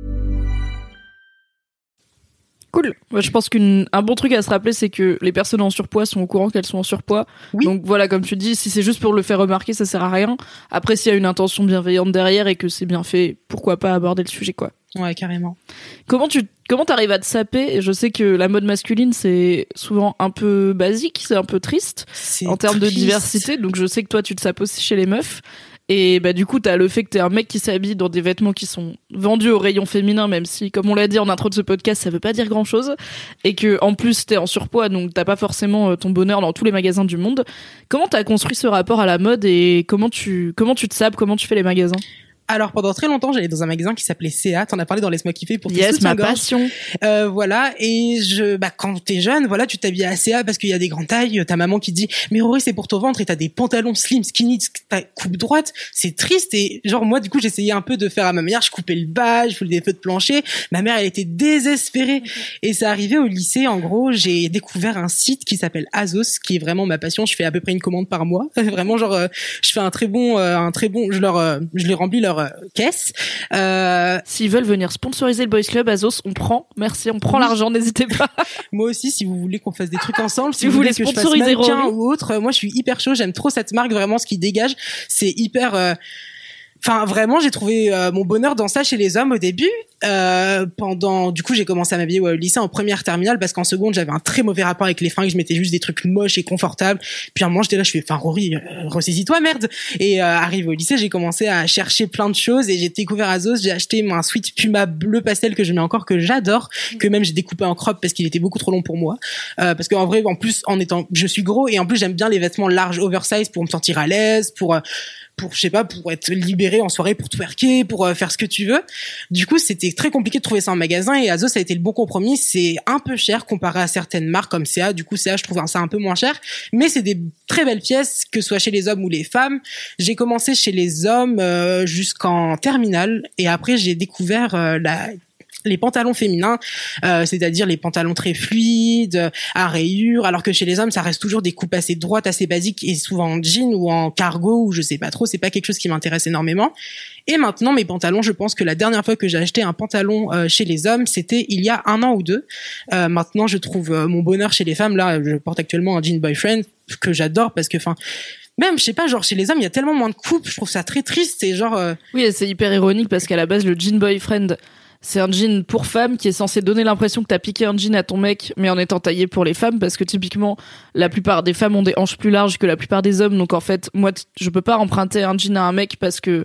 Cool. Moi, je pense qu'un bon truc à se rappeler, c'est que les personnes en surpoids sont au courant qu'elles sont en surpoids. Oui. Donc voilà, comme tu dis, si c'est juste pour le faire remarquer, ça sert à rien. Après, s'il y a une intention bienveillante derrière et que c'est bien fait, pourquoi pas aborder le sujet, quoi. Ouais, carrément. Comment tu comment t'arrives à te saper? Et je sais que la mode masculine, c'est souvent un peu basique, c'est un peu triste c'est en termes triste. de diversité. Donc je sais que toi, tu te sapes aussi chez les meufs. Et bah du coup, t'as le fait que t'es un mec qui s'habille dans des vêtements qui sont vendus au rayon féminin, même si, comme on l'a dit en intro de ce podcast, ça veut pas dire grand-chose. Et que en plus, t'es en surpoids, donc t'as pas forcément ton bonheur dans tous les magasins du monde. Comment t'as construit ce rapport à la mode et comment tu comment tu te sapes, comment tu fais les magasins? Alors pendant très longtemps, j'allais dans un magasin qui s'appelait C A. T'en as parlé dans Laisse-moi kiffer pour tes yes, ma passion. Euh, voilà. Et je, bah quand t'es jeune, voilà, tu t'habilles à C A parce qu'il y a des grandes tailles. Ta maman qui dit mais Rory c'est pour ton ventre et t'as des pantalons slim, skinny, ta coupe droite. C'est triste et genre moi du coup j'essayais un peu de faire à ma manière. Je coupais le bas, je faisais des feux de plancher. Ma mère elle était désespérée. Et ça arrivait au lycée. En gros, j'ai découvert un site qui s'appelle Azos, qui est vraiment ma passion. Je fais à peu près une commande par mois. Vraiment genre euh, je fais un très bon, euh, un très bon. Je leur, euh, je les remplis leur caisse. Euh... S'ils veulent venir sponsoriser le Boys Club, Azos, on prend. Merci, on prend oui. l'argent, n'hésitez pas. Moi aussi, si vous voulez qu'on fasse des trucs ensemble, si, si vous, vous voulez que sponsoriser je fasse mannequin ou autre, moi je suis hyper chaud. J'aime trop cette marque, vraiment ce qui dégage. C'est hyper. Euh... Enfin, vraiment, j'ai trouvé euh, mon bonheur dans ça chez les hommes au début. Euh, pendant, du coup, j'ai commencé à m'habiller ouais, au lycée en première terminale parce qu'en seconde, j'avais un très mauvais rapport avec les fringues. Je mettais juste des trucs moches et confortables. Puis à un moment, j'étais là, je fais, enfin, Rory, euh, ressaisis-toi, merde. Et euh, arrivé au lycée, j'ai commencé à chercher plein de choses et j'ai découvert Azos. J'ai acheté un sweat Puma bleu pastel que je mets encore, que j'adore, que même j'ai découpé en crop parce qu'il était beaucoup trop long pour moi. Euh, parce qu'en vrai, en plus, en étant, je suis gros et en plus, j'aime bien les vêtements larges, oversize pour me sentir à l'aise, pour euh, pour je sais pas pour être libéré en soirée, pour twerker, pour euh, faire ce que tu veux. Du coup, c'était très compliqué de trouver ça en magasin et Azos a été le bon compromis. C'est un peu cher comparé à certaines marques comme C A. Du coup, C A, je trouve ça un peu moins cher, mais c'est des très belles pièces, que ce soit chez les hommes ou les femmes. J'ai commencé chez les hommes euh, jusqu'en terminale et après j'ai découvert euh, la les pantalons féminins, euh, c'est-à-dire les pantalons très fluides, à rayures, alors que chez les hommes, ça reste toujours des coupes assez droites, assez basiques, et souvent en jean ou en cargo, ou je sais pas trop, c'est pas quelque chose qui m'intéresse énormément. Et maintenant, mes pantalons, je pense que la dernière fois que j'ai acheté un pantalon euh, chez les hommes, c'était il y a un an ou deux. Euh, maintenant, je trouve euh, mon bonheur chez les femmes. Là, je porte actuellement un jean boyfriend que j'adore parce que, enfin, même, je sais pas, genre chez les hommes, il y a tellement moins de coupes, je trouve ça très triste. C'est genre. Euh... Oui, c'est hyper ironique parce qu'à la base, le jean boyfriend, c'est un jean pour femmes qui est censé donner l'impression que t'as piqué un jean à ton mec, mais en étant taillé pour les femmes, parce que typiquement, la plupart des femmes ont des hanches plus larges que la plupart des hommes, donc en fait, moi, t- je peux pas emprunter un jean à un mec parce que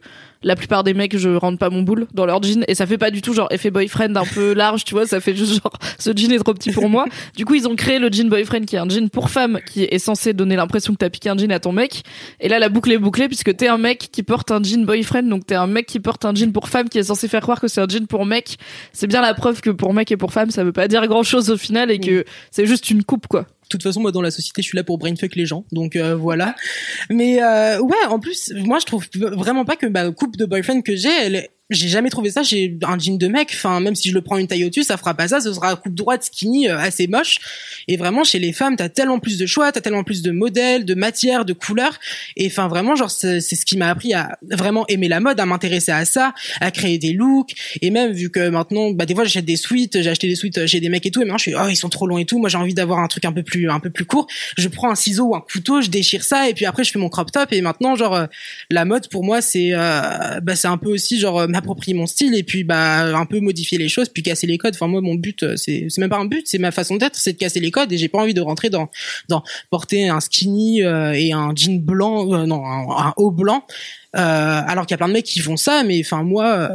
la plupart des mecs, je rentre pas mon boule dans leur jean, et ça fait pas du tout genre effet boyfriend un peu large, tu vois, ça fait juste genre ce jean est trop petit pour moi. Du coup, ils ont créé le jean boyfriend qui est un jean pour femme qui est censé donner l'impression que t'as piqué un jean à ton mec. Et là, la boucle est bouclée puisque t'es un mec qui porte un jean boyfriend, donc t'es un mec qui porte un jean pour femme qui est censé faire croire que c'est un jean pour mec. C'est bien la preuve que pour mec et pour femme, ça veut pas dire grand chose au final et que c'est juste une coupe, quoi. De toute façon, moi, dans la société, je suis là pour brainfuck les gens. Donc, euh, voilà. Mais, euh, ouais, en plus, moi, je trouve vraiment pas que ma coupe de boyfriend que j'ai, elle, j'ai jamais trouvé ça chez un jean de mec. Enfin, même si je le prends une taille au-dessus, ça fera pas ça. Ce sera coupe droite, skinny, euh, assez moche. Et vraiment, chez les femmes, t'as tellement plus de choix, t'as tellement plus de modèles, de matières, de couleurs. Et enfin, vraiment, genre, c'est, c'est ce qui m'a appris à vraiment aimer la mode, à m'intéresser à ça, à créer des looks. Et même, vu que maintenant, bah, des fois, j'achète des suites, j'ai acheté des suites chez des mecs et tout. Et maintenant, je suis, oh, ils sont trop longs et tout. Moi, j'ai envie d'avoir un truc un peu plus, un peu plus court. Je prends un ciseau ou un couteau, je déchire ça. Et puis après, je fais mon crop top. Et maintenant, genre, euh, la mode, pour moi, c'est, euh, bah, c'est un peu aussi, genre, euh, m'approprier mon style et puis bah un peu modifier les choses puis casser les codes. Enfin moi mon but c'est c'est même pas un but, c'est ma façon d'être, c'est de casser les codes et j'ai pas envie de rentrer dans dans porter un skinny euh, et un jean blanc euh, non un, un haut blanc euh, alors qu'il y a plein de mecs qui font ça, mais enfin moi euh,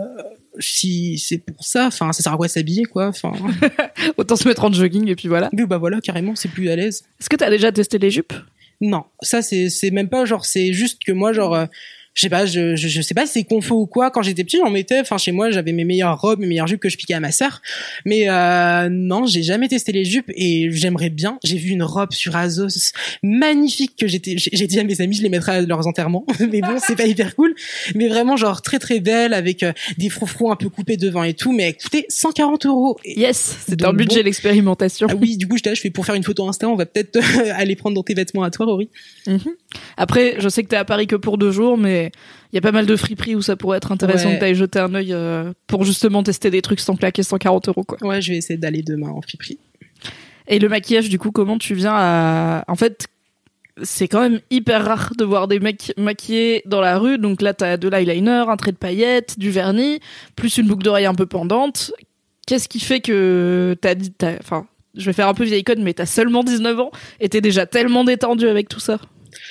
si c'est pour ça, enfin ça sert à quoi s'habiller quoi, enfin autant se mettre en jogging et puis voilà. Mais bah voilà, carrément, c'est plus à l'aise. Est-ce que t'as déjà testé les jupes? Non, ça c'est c'est même pas genre, c'est juste que moi genre euh, je sais pas, je, je, je sais pas si c'est confo ou quoi. Quand j'étais petit, j'en mettais, enfin, chez moi, j'avais mes meilleures robes, mes meilleures jupes que je piquais à ma sœur. Mais, euh, non, j'ai jamais testé les jupes et j'aimerais bien. J'ai vu une robe sur Azos magnifique que j'étais, j'ai dit à mes amis, je les mettrais à leurs enterrements. Mais bon, c'est pas hyper cool. Mais vraiment, genre, très très belle avec euh, des froufrous un peu coupés devant et tout. Mais écoutez, cent quarante euros. Yes, c'est un budget bon, d'expérimentation. Ah oui, du coup, je, je fais pour faire une photo Insta, on va peut-être euh, aller prendre dans tes vêtements à toi, Rory. Mm-hmm. Après, je sais que t'es à Paris que pour deux jours, mais il y a pas mal de friperies où ça pourrait être intéressant ouais. que t'ailles jeter un œil euh, pour justement tester des trucs sans claquer cent quarante euros, quoi. Ouais, je vais essayer d'aller demain en friperie. Et le maquillage, du coup, comment tu viens à... En fait, c'est quand même hyper rare de voir des mecs maquillés dans la rue. Donc là, t'as de l'eyeliner, un trait de paillettes, du vernis, plus une boucle d'oreille un peu pendante. Qu'est-ce qui fait que t'as dit... T'as... Enfin, je vais faire un peu vieille conne, mais t'as seulement dix-neuf ans et t'es déjà tellement détendu avec tout ça.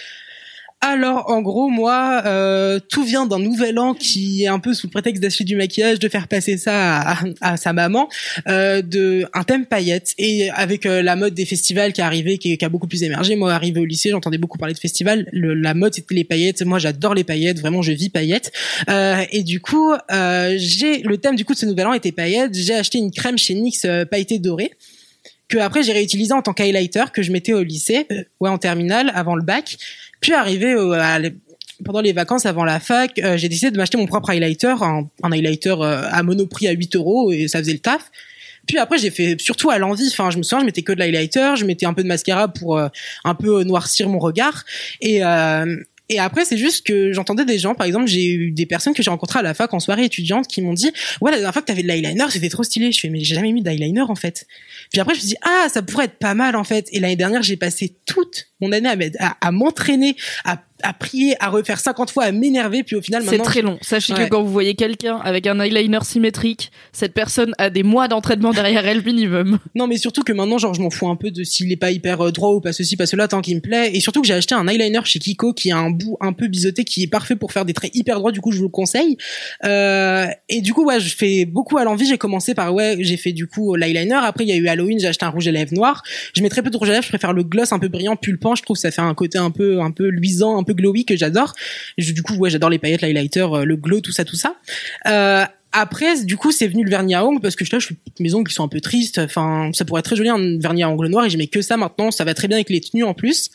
Alors, en gros, moi, euh, tout vient d'un nouvel an qui est un peu sous le prétexte d'acheter du maquillage, de faire passer ça à, à, à sa maman, euh, de un thème paillettes. Et avec euh, la mode des festivals qui est arrivée, qui, qui a beaucoup plus émergé, moi, arrivé au lycée, j'entendais beaucoup parler de festivals. Le, la mode, c'était les paillettes. Moi, j'adore les paillettes. Vraiment, je vis paillettes. Euh, et du coup, euh, j'ai le thème du coup de ce nouvel an était paillettes. J'ai acheté une crème chez N Y X euh, pailletée dorée, que après j'ai réutilisé en tant qu'highlighter que je mettais au lycée, euh, ouais, en terminale, avant le bac. Puis arrivé au, à, pendant les vacances avant la fac, euh, j'ai décidé de m'acheter mon propre highlighter, un, un highlighter euh, à Monoprix à huit euros et ça faisait le taf. Puis après j'ai fait surtout à l'envie, enfin je me souviens je mettais que de l'highlighter, je mettais un peu de mascara pour euh, un peu noircir mon regard et euh, Et après, c'est juste que j'entendais des gens, par exemple, j'ai eu des personnes que j'ai rencontrées à la fac en soirée étudiante qui m'ont dit « Ouais, la dernière fois que t'avais de l'eyeliner, c'était trop stylé. » Je fais « Mais j'ai jamais mis d'eyeliner, en fait. » Puis après, je me suis dit « Ah, ça pourrait être pas mal, en fait. » Et l'année dernière, j'ai passé toute mon année à, à, à m'entraîner, à à prier, à refaire cinquante fois, à m'énerver, puis au final maintenant... C'est très long. Sachez ouais. que quand vous voyez quelqu'un avec un eyeliner symétrique, cette personne a des mois d'entraînement derrière elle minimum. Non, mais surtout que maintenant, genre, je m'en fous un peu de s'il est pas hyper droit ou pas ceci, pas cela, tant qu'il me plaît. Et surtout que j'ai acheté un eyeliner chez Kiko qui a un bout un peu biseauté, qui est parfait pour faire des traits hyper droits, du coup, je vous le conseille. Euh, et du coup, ouais, je fais beaucoup à l'envie. J'ai commencé par, ouais, j'ai fait du coup l'eyeliner. Après, il y a eu Halloween, j'ai acheté un rouge à lèvres noir. Je mets très peu de rouge à lèvres, je préfère le gloss un peu brillant, pulpant. Je trouve que ça fait un côté un peu, un peu luisant, un peu glowy que j'adore. Je, du coup, ouais, j'adore les paillettes, l'highlighter, le glow, tout ça, tout ça. Euh, après, du coup, c'est venu le vernis à ongles parce que là, je fais mes ongles qui sont un peu tristes. Enfin, ça pourrait être très joli un vernis à ongles noir et je mets que ça maintenant. Ça va très bien avec les tenues en plus.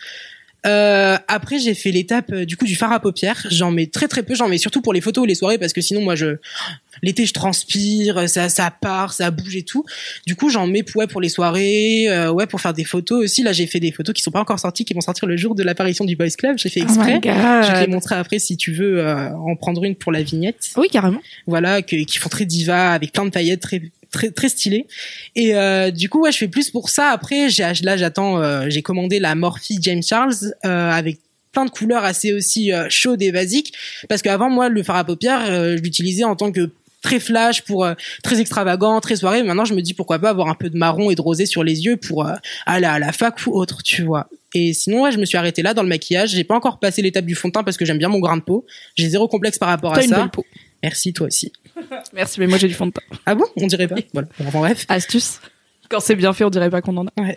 Euh, après, j'ai fait l'étape euh, du coup du fard à paupières. J'en mets très très peu. J'en mets surtout pour les photos ou les soirées parce que sinon, moi, je l'été, je transpire, ça ça part, ça bouge et tout. Du coup, j'en mets ouais pour les soirées, euh, ouais pour faire des photos aussi. Là, j'ai fait des photos qui sont pas encore sorties, qui vont sortir le jour de l'apparition du Boys Club. J'ai fait exprès. Oh je vais te les montrer après si tu veux euh, en prendre une pour la vignette. Oui, carrément. Voilà, que, qui font très diva avec plein de paillettes, très très très stylé. Et euh, du coup ouais je fais plus pour ça. Après j'ai là j'attends euh, j'ai commandé la Morphe James Charles euh, avec plein de couleurs assez aussi euh, chaudes et basiques parce qu'avant moi le fard à paupières euh, je l'utilisais en tant que très flash pour euh, très extravagant, très soirée. Maintenant je me dis pourquoi pas avoir un peu de marron et de rosé sur les yeux pour euh, aller à la fac ou autre, tu vois. Et sinon, ouais, je me suis arrêtée là dans le maquillage. J'ai pas encore passé l'étape du fond de teint parce que j'aime bien mon grain de peau. J'ai zéro complexe par rapport T'as à une ça. belle peau. Merci, toi aussi. Merci, mais moi j'ai du fond de teint. Ah bon? On dirait pas. Voilà. Enfin, bref. Astuce. Quand c'est bien fait, on dirait pas qu'on en a. Ouais.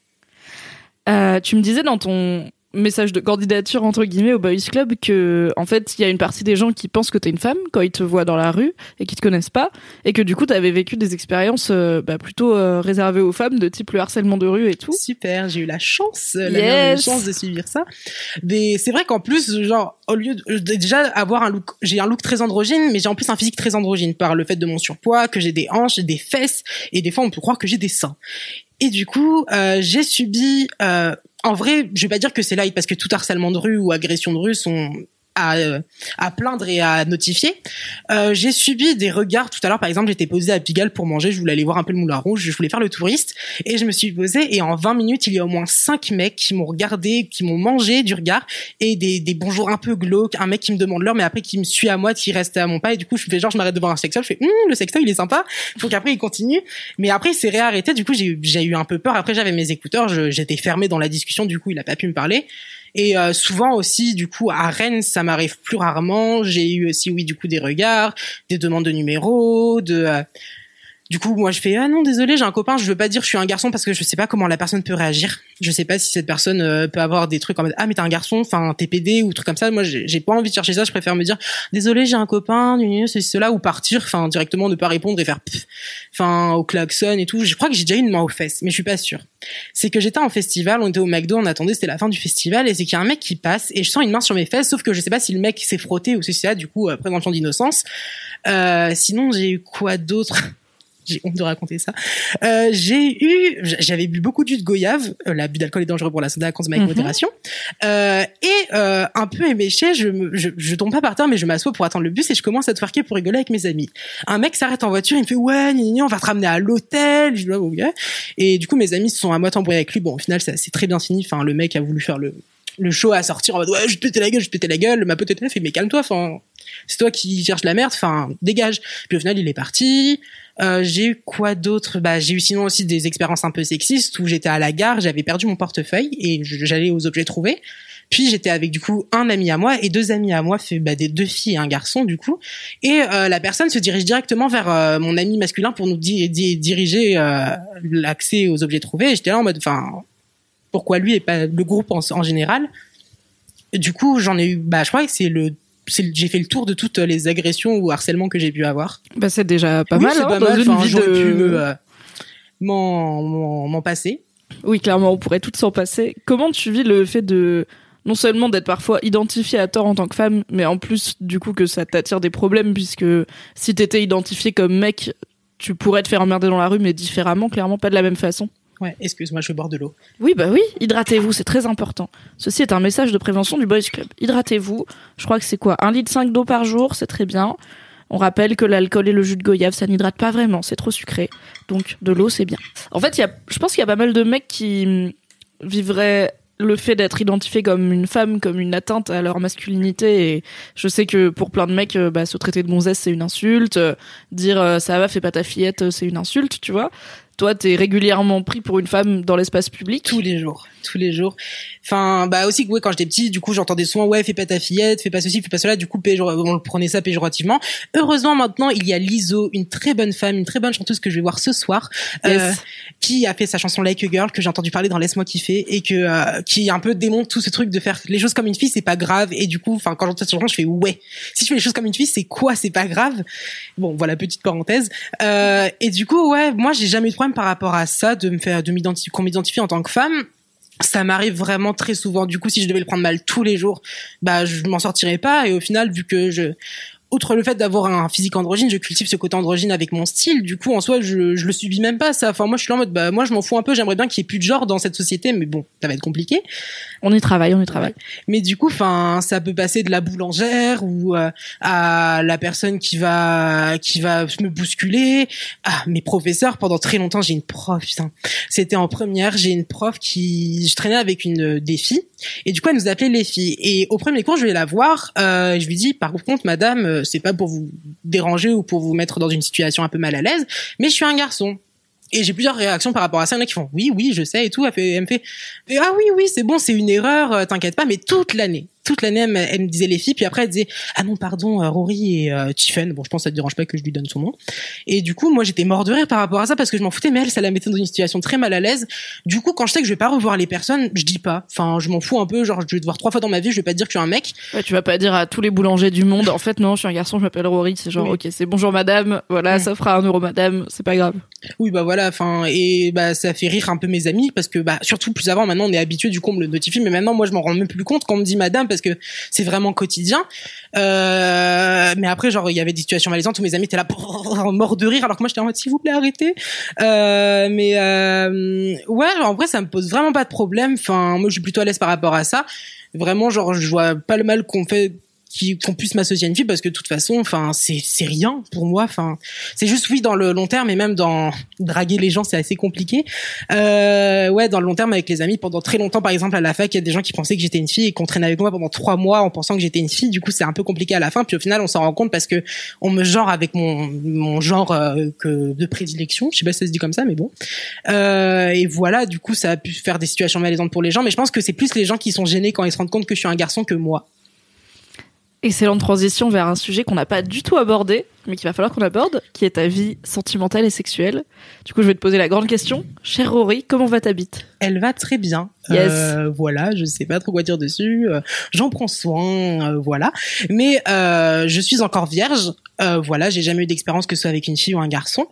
Euh, tu me disais dans ton message de candidature entre guillemets au Boys Club que en fait il y a une partie des gens qui pensent que t'es une femme quand ils te voient dans la rue et qui te connaissent pas, et que du coup t'avais vécu des expériences euh, bah, plutôt euh, réservées aux femmes, de type le harcèlement de rue et tout. Super, j'ai eu la chance, la Yes. chance de suivre ça. Mais c'est vrai qu'en plus, genre, au lieu de déjà avoir un look, j'ai un look très androgyne, mais j'ai en plus un physique très androgyne par le fait de mon surpoids, que j'ai des hanches, des fesses, et des fois on peut croire que j'ai des seins. Et du coup, euh, j'ai subi, euh, en vrai, je vais pas dire que c'est light parce que tout harcèlement de rue ou agression de rue sont à, euh, à plaindre et à notifier. Euh, j'ai subi des regards. Tout à l'heure, par exemple, j'étais posée à Pigalle pour manger. Je voulais aller voir un peu le Moulin Rouge. Je voulais faire le touriste. Et je me suis posée. Et en vingt minutes, il y a au moins cinq mecs qui m'ont regardé, qui m'ont mangé du regard. Et des, des bonjours un peu glauques. Un mec qui me demande l'heure, mais après qui me suit à moi, qui reste à mon pas. Et du coup, je fais genre, je m'arrête devant un sextoy. Je fais, hum, le sextoy, il est sympa. Faut qu'après, il continue. Mais après, il s'est réarrêté. Du coup, j'ai, j'ai eu un peu peur. Après, j'avais mes écouteurs. Je, j'étais fermée dans la discussion. Du coup, il a pas pu me parler. Et euh, souvent aussi, du coup, à Rennes, ça m'arrive plus rarement. J'ai eu aussi, oui, du coup, des regards, des demandes de numéros, de... Euh... Du coup, moi, je fais, ah non, désolé, j'ai un copain, je veux pas dire je suis un garçon parce que je sais pas comment la personne peut réagir. Je sais pas si cette personne euh, peut avoir des trucs en mode, ah, mais t'es un garçon, enfin, t'es P D ou trucs comme ça. Moi, j'ai, j'ai pas envie de chercher ça, je préfère me dire, désolé, j'ai un copain, ceci, cela, ou partir, enfin, directement ne pas répondre et faire, pff, enfin, au klaxon et tout. Je crois que j'ai déjà eu une main aux fesses, mais je suis pas sûre. C'est que j'étais en festival, on était au McDo, on attendait, c'était la fin du festival, et c'est qu'il y a un mec qui passe, et je sens une main sur mes fesses, sauf que je sais pas si le mec s'est frotté ou si c'est ça, du coup, euh, présomption d'innocence. Euh, sinon, j'ai eu quoi d'autre? J'ai honte de raconter ça. Euh, j'ai eu, j'avais bu beaucoup de jus de goyave. Euh, L'abus d'alcool est dangereux pour la santé, consomme avec mm-hmm. modération. Euh, et euh, un peu éméché, je, me, je je tombe pas par terre, mais je m'assois pour attendre le bus et je commence à twerker pour rigoler avec mes amis. Un mec s'arrête en voiture, il me fait ouais, gna, gna, on va te ramener à l'hôtel. Je dis oh, yeah. Et du coup, mes amis se sont à moitié embrouillés avec lui. Bon, au final, ça c'est très bien fini. Enfin, le mec a voulu faire le le show à sortir en mode ouais, je te pétais la gueule, je te pétais la gueule. Ma pote était là, fait mais calme-toi. Enfin, c'est toi qui cherches la merde. Enfin, dégage. Puis au final, il est parti. Euh, j'ai eu quoi d'autre? Bah, j'ai eu sinon aussi des expériences un peu sexistes où j'étais à la gare, j'avais perdu mon portefeuille et j'allais aux objets trouvés. Puis j'étais avec du coup un ami à moi et deux amis à moi, fait bah, des deux filles et un garçon du coup. Et euh, la personne se dirige directement vers euh, mon ami masculin pour nous di- di- diriger euh, l'accès aux objets trouvés. Et j'étais là en mode, enfin, pourquoi lui et pas le groupe en, en général? Et du coup, j'en ai eu, bah, je crois que c'est le C'est, j'ai fait le tour de toutes les agressions ou harcèlements que j'ai pu avoir. Bah c'est déjà pas oui, mal, c'est hein, pas dans mal. une Enfin, vie j'aurais de... pu me, euh, m'en, m'en, m'en passer. Oui, clairement, on pourrait toutes s'en passer. Comment tu vis le fait de non seulement d'être parfois identifiée à tort en tant que femme, mais en plus du coup que ça t'attire des problèmes, puisque si t'étais identifiée comme mec, tu pourrais te faire emmerder dans la rue, mais différemment, clairement pas de la même façon. Ouais, excuse-moi, je vais boire de l'eau. Oui, bah oui, hydratez-vous, c'est très important. Ceci est un message de prévention du Boys Club. Hydratez-vous. Je crois que c'est quoi, un litre cinq d'eau par jour, c'est très bien. On rappelle que l'alcool et le jus de goyave, ça n'hydrate pas vraiment, c'est trop sucré. Donc, de l'eau, c'est bien. En fait, il y a, je pense qu'il y a pas mal de mecs qui vivraient le fait d'être identifié comme une femme, comme une atteinte à leur masculinité. Et je sais que pour plein de mecs, bah, se traiter de gonzesse, c'est une insulte. Dire euh, ça va, fais pas ta fillette, c'est une insulte, tu vois. Toi, t'es régulièrement pris pour une femme dans l'espace public? Tous les jours, tous les jours. Enfin, bah aussi, ouais, quand j'étais petit, du coup, j'entendais souvent, ouais, fais pas ta fillette, fais pas ceci, fais pas cela. Du coup, péjor... on le prenait ça péjorativement. Heureusement, maintenant, il y a Lizzo, une très bonne femme, une très bonne chanteuse que je vais voir ce soir, yes. euh, qui a fait sa chanson Like a Girl, que j'ai entendu parler dans Laisse-moi kiffer, et que euh, qui un peu démontre tout ce truc de faire les choses comme une fille, c'est pas grave. Et du coup, enfin, quand j'entends cette chanson, je fais ouais. Si je fais les choses comme une fille, c'est quoi? C'est pas grave. Bon, voilà, petite parenthèse. Euh, et du coup, ouais, moi, j'ai jamais eu de problème par rapport à ça, de me faire, de m'identifier, qu'on m'identifie en tant que femme. Ça m'arrive vraiment très souvent. Du coup, si je devais le prendre mal tous les jours, bah, je m'en sortirais pas. Et au final, vu que je, outre le fait d'avoir un physique androgyne, je cultive ce côté androgyne avec mon style. Du coup, en soi, je, je le subis même pas, ça. Enfin, moi, je suis là en mode, bah, moi, je m'en fous un peu. J'aimerais bien qu'il y ait plus de genre dans cette société, mais bon, ça va être compliqué. On y travaille, on y travaille. Mais du coup, enfin, ça peut passer de la boulangère ou euh, à la personne qui va, qui va me bousculer. Ah, mes professeurs, pendant très longtemps, j'ai une prof, putain. C'était en première, j'ai une prof qui, je traînais avec une des filles. Et du coup, elle nous appelait les filles. Et au premier cours, je vais la voir. Euh, je lui dis, par contre, madame, c'est pas pour vous déranger ou pour vous mettre dans une situation un peu mal à l'aise, mais je suis un garçon. Et j'ai plusieurs réactions par rapport à ça. Il y en a qui font oui, oui, je sais et tout. Elle, fait, elle me fait ah oui, oui, c'est bon, c'est une erreur, t'inquiète pas. Mais toute l'année, toute l'année, elle me, elle me disait les filles. Puis après, elle disait ah non, pardon, Rory et euh, Tiffen. Bon, je pense que ça te dérange pas que je lui donne son nom. Et du coup, moi, j'étais mort de rire par rapport à ça parce que je m'en foutais. Mais elle, ça la mettait dans une situation très mal à l'aise. Du coup, quand je sais que je vais pas revoir les personnes, je dis pas. Enfin, je m'en fous un peu. Genre, je vais te voir trois fois dans ma vie. Je vais pas te dire que je suis un mec. Ouais, tu vas pas dire à tous les boulangers du monde. En fait, non, je suis un garçon, je m'appelle Rory. C'est genre, oui. ok, c'est bonjour madame. Voilà, oui. ça fera un euro madame. C'est pas grave. Oui, bah voilà. Enfin, et bah ça fait rire un peu mes amis parce que bah surtout plus avant, maintenant on est habitué, du coup on me le notifie, mais maintenant moi je m'en rends même plus compte quand on me dit madame parce que c'est vraiment quotidien. Euh, mais après genre il y avait des situations malaisantes où mes amis étaient là morts de rire alors que moi j'étais en mode s'il vous plaît arrêtez. Euh, mais euh, ouais, genre, en vrai ça me pose vraiment pas de problème. Enfin moi je suis plutôt à l'aise par rapport à ça. Vraiment genre je vois pas le mal qu'on fait qui qu'on puisse m'associer à une fille parce que de toute façon enfin c'est c'est rien pour moi, enfin c'est juste oui dans le long terme et même dans draguer les gens c'est assez compliqué. Euh ouais, dans le long terme avec les amis pendant très longtemps par exemple à la fac, il y a des gens qui pensaient que j'étais une fille et qu'on traînait avec moi pendant trois mois en pensant que j'étais une fille. Du coup, c'est un peu compliqué à la fin, puis au final on s'en rend compte parce que on me genre avec mon mon genre euh, que de prédilection, je sais pas si ça se dit comme ça mais bon. Euh et voilà, du coup ça a pu faire des situations malaisantes pour les gens, mais je pense que c'est plus les gens qui sont gênés quand ils se rendent compte que je suis un garçon que moi. Excellente transition vers un sujet qu'on n'a pas du tout abordé, mais qu'il va falloir qu'on aborde, qui est ta vie sentimentale et sexuelle. Du coup, je vais te poser la grande question. Chère Rory, comment va ta bite ? Elle va très bien. Yes. Euh, voilà, je sais pas trop quoi dire dessus. Euh, j'en prends soin, euh, voilà. Mais euh, je suis encore vierge. Euh, voilà, j'ai jamais eu d'expérience que ce soit avec une fille ou un garçon.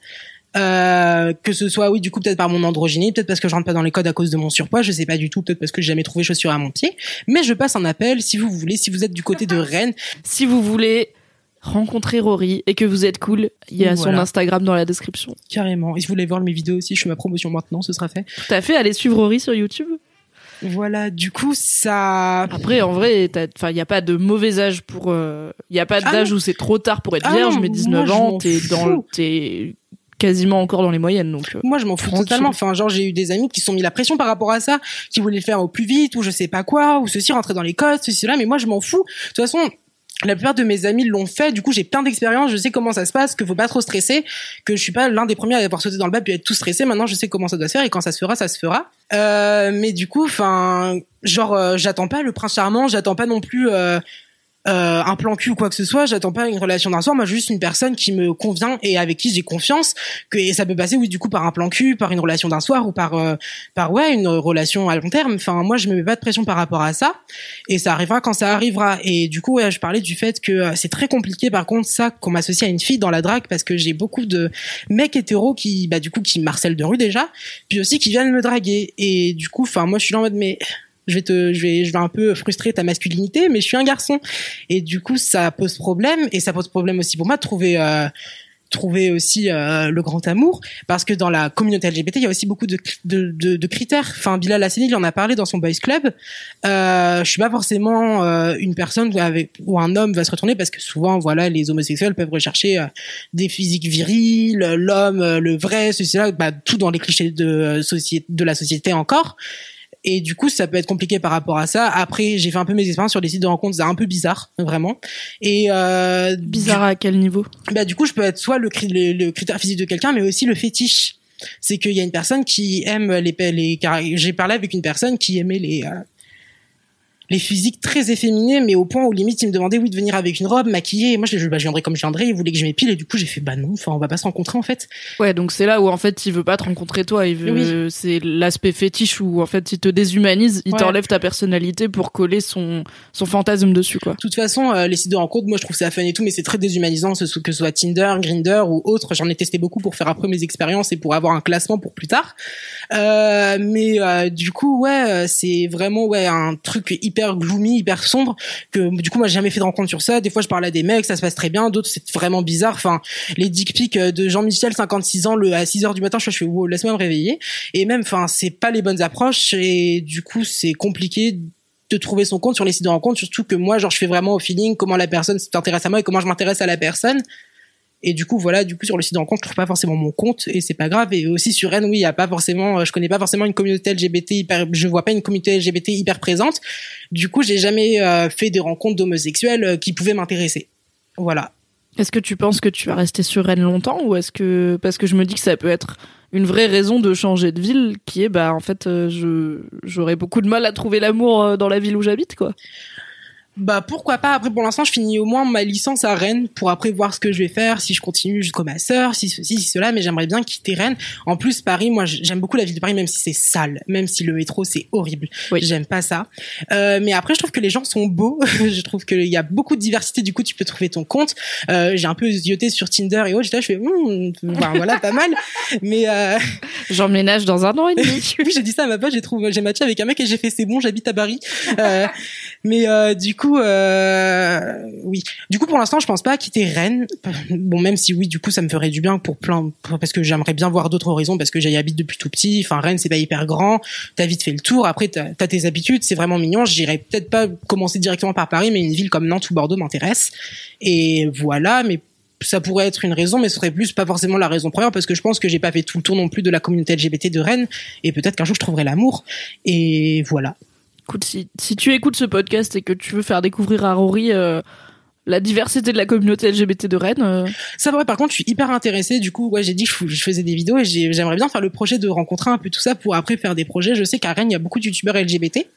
Euh, que ce soit oui du coup peut-être par mon androgynie, peut-être parce que je rentre pas dans les codes à cause de mon surpoids, je sais pas du tout, peut-être parce que j'ai jamais trouvé chaussures à mon pied, mais je passe un appel si vous voulez, si vous êtes du côté de Rennes, si vous voulez rencontrer Rory et que vous êtes cool, il y a voilà. son Instagram dans la description. Carrément. Et si vous voulez voir mes vidéos aussi, je fais ma promotion maintenant, ce sera fait. Tout à fait, allez suivre Rory sur YouTube. Voilà, du coup, ça... Après, en vrai, enfin, il y a pas de mauvais âge pour... Il euh, y a pas d'âge ah où c'est trop tard pour être ah vierge, non, mais dix-neuf moi, ans, t'es dans le... T'es... quasiment encore dans les moyennes, donc euh, moi je m'en fous tranquille. Totalement. Enfin genre j'ai eu des amis qui se sont mis la pression par rapport à ça, qui voulaient le faire au plus vite ou je sais pas quoi, ou ceci rentrer dans les codes, ceci cela, mais moi je m'en fous. De toute façon la plupart de mes amis l'ont fait, du coup j'ai plein d'expérience, je sais comment ça se passe, que faut pas trop stresser, que je suis pas l'un des premiers à avoir sauté dans le bac puis à être tout stressé. Maintenant je sais comment ça doit se faire et quand ça se fera ça se fera. Euh, mais du coup enfin genre euh, j'attends pas le prince charmant, j'attends pas non plus euh, Euh, un plan cul ou quoi que ce soit, j'attends pas une relation d'un soir, moi j'ai juste une personne qui me convient et avec qui j'ai confiance, que et ça peut passer oui du coup par un plan cul, par une relation d'un soir ou par euh, par ouais une relation à long terme. Enfin moi je me mets pas de pression par rapport à ça et ça arrivera quand ça arrivera. Et du coup ouais, je parlais du fait que euh, c'est très compliqué par contre ça qu'on m'associe à une fille dans la drague parce que j'ai beaucoup de mecs hétéros qui bah du coup qui me harcèlent de rue déjà, puis aussi qui viennent me draguer et du coup enfin moi je suis là en mode mais je vais te je vais je vais un peu frustrer ta masculinité mais je suis un garçon et du coup ça pose problème et ça pose problème aussi pour moi de trouver euh, trouver aussi euh, le grand amour parce que dans la communauté L G B T il y a aussi beaucoup de de de, de critères. Enfin Bilal Hassani il en a parlé dans son boys club. Euh je suis pas forcément euh, une personne avec où un homme va se retourner parce que souvent voilà les homosexuels peuvent rechercher euh, des physiques virils, l'homme le vrai ceci là bah tout dans les clichés de société de la société encore. Et du coup, ça peut être compliqué par rapport à ça. Après, j'ai fait un peu mes expériences sur des sites de rencontres, c'est un peu bizarre, vraiment. Et euh, bizarre du... à quel niveau ? Bah du coup, je peux être soit le, le, le critère physique de quelqu'un, mais aussi le fétiche. C'est qu'il y a une personne qui aime les les. J'ai parlé avec une personne qui aimait les. Euh, les physiques très efféminés, mais au point où limite il me demandait oui de venir avec une robe maquillée et moi je, bah, je viendrais comme je viendrais, il voulait que je m'épile et du coup j'ai fait bah non, enfin on va pas se rencontrer en fait. Ouais, donc c'est là où en fait il veut pas te rencontrer toi, il veut oui. C'est l'aspect fétiche où en fait il te déshumanise, il ouais. t'enlève ta personnalité pour coller son son fantasme dessus quoi. De toute façon euh, les sites de rencontres moi je trouve ça fun et tout mais c'est très déshumanisant, que ce soit Tinder, Grindr ou autre, j'en ai testé beaucoup pour faire après mes expériences et pour avoir un classement pour plus tard. Euh, mais euh, du coup ouais, c'est vraiment ouais un truc hyper gloomy, hyper sombre que du coup moi j'ai jamais fait de rencontre sur ça. Des fois je parle à des mecs, ça se passe très bien, d'autres c'est vraiment bizarre. Enfin les dick pics de Jean-Michel cinquante-six ans le à six heures du matin, je suis wow, laisse-moi me réveiller. Et même enfin c'est pas les bonnes approches et du coup c'est compliqué de trouver son compte sur les sites de rencontre, surtout que moi genre je fais vraiment au feeling comment la personne s'intéresse à moi et comment je m'intéresse à la personne. Et du coup voilà, du coup sur le site de rencontre je trouve pas forcément mon compte et c'est pas grave. Et aussi sur Rennes oui il y a pas forcément, je connais pas forcément une communauté L G B T hyper, je vois pas une communauté L G B T hyper présente. Du coup j'ai jamais euh, fait des rencontres d'homosexuels euh, qui pouvaient m'intéresser. Voilà. Est-ce que tu penses que tu vas rester sur Rennes longtemps ou est-ce que parce que je me dis que ça peut être une vraie raison de changer de ville qui est bah en fait euh, je j'aurais beaucoup de mal à trouver l'amour dans la ville où j'habite quoi. Bah pourquoi pas. Après pour l'instant je finis au moins ma licence à Rennes pour après voir ce que je vais faire, si je continue jusqu'au master, si ceci, si cela, mais j'aimerais bien quitter Rennes. En plus Paris, moi j'aime beaucoup la ville de Paris même si c'est sale, même si le métro c'est horrible. Oui. J'aime pas ça. Euh, mais après je trouve que les gens sont beaux, je trouve qu'il y a beaucoup de diversité, du coup tu peux trouver ton compte. Euh, j'ai un peu zioté sur Tinder et autres, j'étais là, je fais hmm, ben, voilà pas mal. Mais euh... j'emménage dans un an et demi. Oui, j'ai dit ça à ma pote, j'ai trouvé j'ai matché avec un mec et j'ai fait c'est bon, j'habite à Paris. Euh, mais euh, du coup Du coup, euh, oui. Du coup, pour l'instant, je pense pas quitter Rennes. Bon, même si oui, du coup, ça me ferait du bien pour plein, parce que j'aimerais bien voir d'autres horizons, parce que j'y habite depuis tout petit. Enfin, Rennes, c'est pas hyper grand. T'as vite fait le tour. Après, t'as, t'as tes habitudes. C'est vraiment mignon. J'irais peut-être pas commencer directement par Paris, mais une ville comme Nantes ou Bordeaux m'intéresse. Et voilà, mais ça pourrait être une raison, mais ce serait plus pas forcément la raison première, parce que je pense que j'ai pas fait tout le tour non plus de la communauté L G B T de Rennes. Et peut-être qu'un jour, je trouverai l'amour. Et voilà. Écoute, si, si tu écoutes ce podcast et que tu veux faire découvrir à Rory euh, la diversité de la communauté L G B T de Rennes... Euh... Ça vrai, par contre, je suis hyper intéressée. Du coup, ouais, j'ai dit que je, je faisais des vidéos et j'ai, j'aimerais bien faire le projet de rencontrer un peu tout ça pour après faire des projets. Je sais qu'à Rennes, il y a beaucoup de youtubeurs L G B T.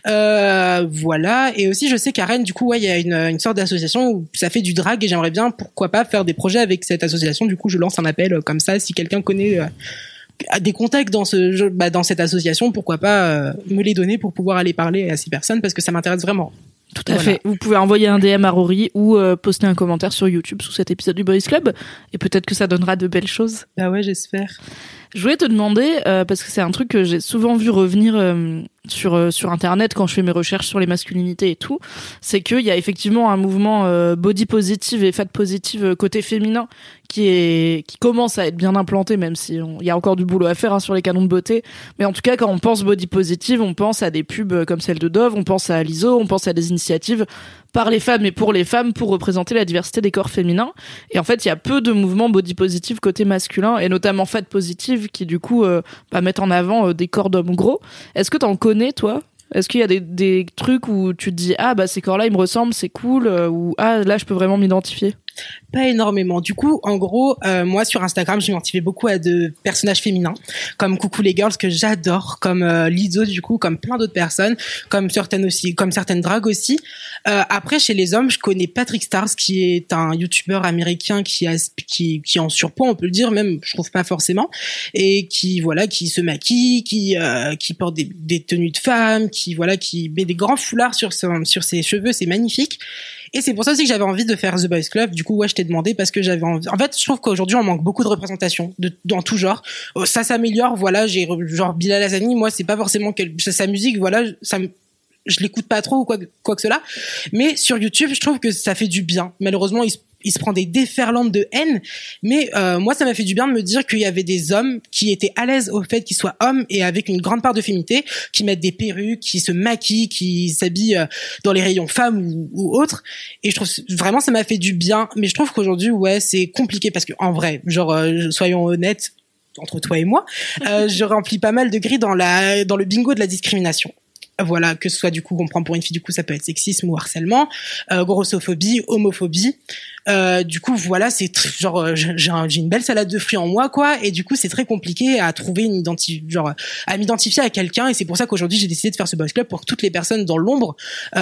Euh, voilà. Et aussi, je sais qu'à Rennes, du coup, ouais, il y a une, une sorte d'association où ça fait du drag et j'aimerais bien, pourquoi pas, faire des projets avec cette association. Du coup, je lance un appel comme ça. Si quelqu'un connaît... Euh, des contacts dans ce jeu, bah, dans cette association, pourquoi pas euh, me les donner pour pouvoir aller parler à ces personnes parce que ça m'intéresse vraiment. Tout à voilà. fait. Vous pouvez envoyer un D M à Rory ou euh, poster un commentaire sur YouTube sous cet épisode du Boys Club et peut-être que ça donnera de belles choses. Ah ouais, j'espère. Je voulais te demander euh, parce que c'est un truc que j'ai souvent vu revenir euh, sur euh, sur internet quand je fais mes recherches sur les masculinités et tout, c'est qu'il y a effectivement un mouvement euh, body positive et fat positive côté féminin qui est qui commence à être bien implanté, même si il y a encore du boulot à faire hein, sur les canons de beauté. Mais en tout cas, quand on pense body positive, on pense à des pubs comme celle de Dove, on pense à l'I S O, on pense à des initiatives par les femmes et pour les femmes pour représenter la diversité des corps féminins. Et en fait, il y a peu de mouvements body positive côté masculin et notamment fat positive qui du coup euh, bah, mettent en avant euh, des corps d'hommes gros. Est-ce que t'en connais toi ? Est-ce qu'il y a des, des trucs où tu te dis ah bah ces corps-là ils me ressemblent, c'est cool, euh, ou ah là je peux vraiment m'identifier? Pas énormément. Du coup, en gros, euh, moi sur Instagram, je m'identifiais beaucoup à de personnages féminins, comme Coucou les Girls que j'adore, comme euh, Lizzo du coup, comme plein d'autres personnes, comme certaines aussi, comme certaines dragues aussi. Euh, après, chez les hommes, je connais Patrick Stars, qui est un youtubeur américain qui a qui qui est en surpoids, on peut le dire, même je trouve pas forcément, et qui voilà, qui se maquille, qui euh, qui porte des, des tenues de femme, qui voilà, qui met des grands foulards sur son, sur ses cheveux, c'est magnifique. Et c'est pour ça aussi que j'avais envie de faire The Boys Club. Du coup, ouais, je t'ai demandé parce que j'avais envie. En fait, je trouve qu'aujourd'hui, on manque beaucoup de représentation de, dans tout genre. Ça s'améliore, voilà. J'ai genre Bilal Hassani. Moi, c'est pas forcément que sa musique, voilà, ça me je l'écoute pas trop ou quoi, quoi que cela. Mais sur YouTube, je trouve que ça fait du bien. Malheureusement, il se, il se prend des déferlantes de haine. Mais euh, moi, ça m'a fait du bien de me dire qu'il y avait des hommes qui étaient à l'aise au fait qu'ils soient hommes et avec une grande part de féminité, qui mettent des perruques, qui se maquillent, qui s'habillent dans les rayons femmes ou, ou autres. Et je trouve vraiment, ça m'a fait du bien. Mais je trouve qu'aujourd'hui, ouais, c'est compliqué parce que en vrai, genre, euh, soyons honnêtes, entre toi et moi, euh, je remplis pas mal de grilles dans la dans le bingo de la discrimination. Voilà, que ce soit du coup qu'on prend pour une fille, du coup ça peut être sexisme ou harcèlement, euh, grossophobie, homophobie. Euh, du coup voilà, c'est tr- genre j'ai, un, j'ai une belle salade de fruits en moi quoi, et du coup c'est très compliqué à trouver une identité, genre à m'identifier à quelqu'un, et c'est pour ça qu'aujourd'hui j'ai décidé de faire ce Boys Club pour que toutes les personnes dans l'ombre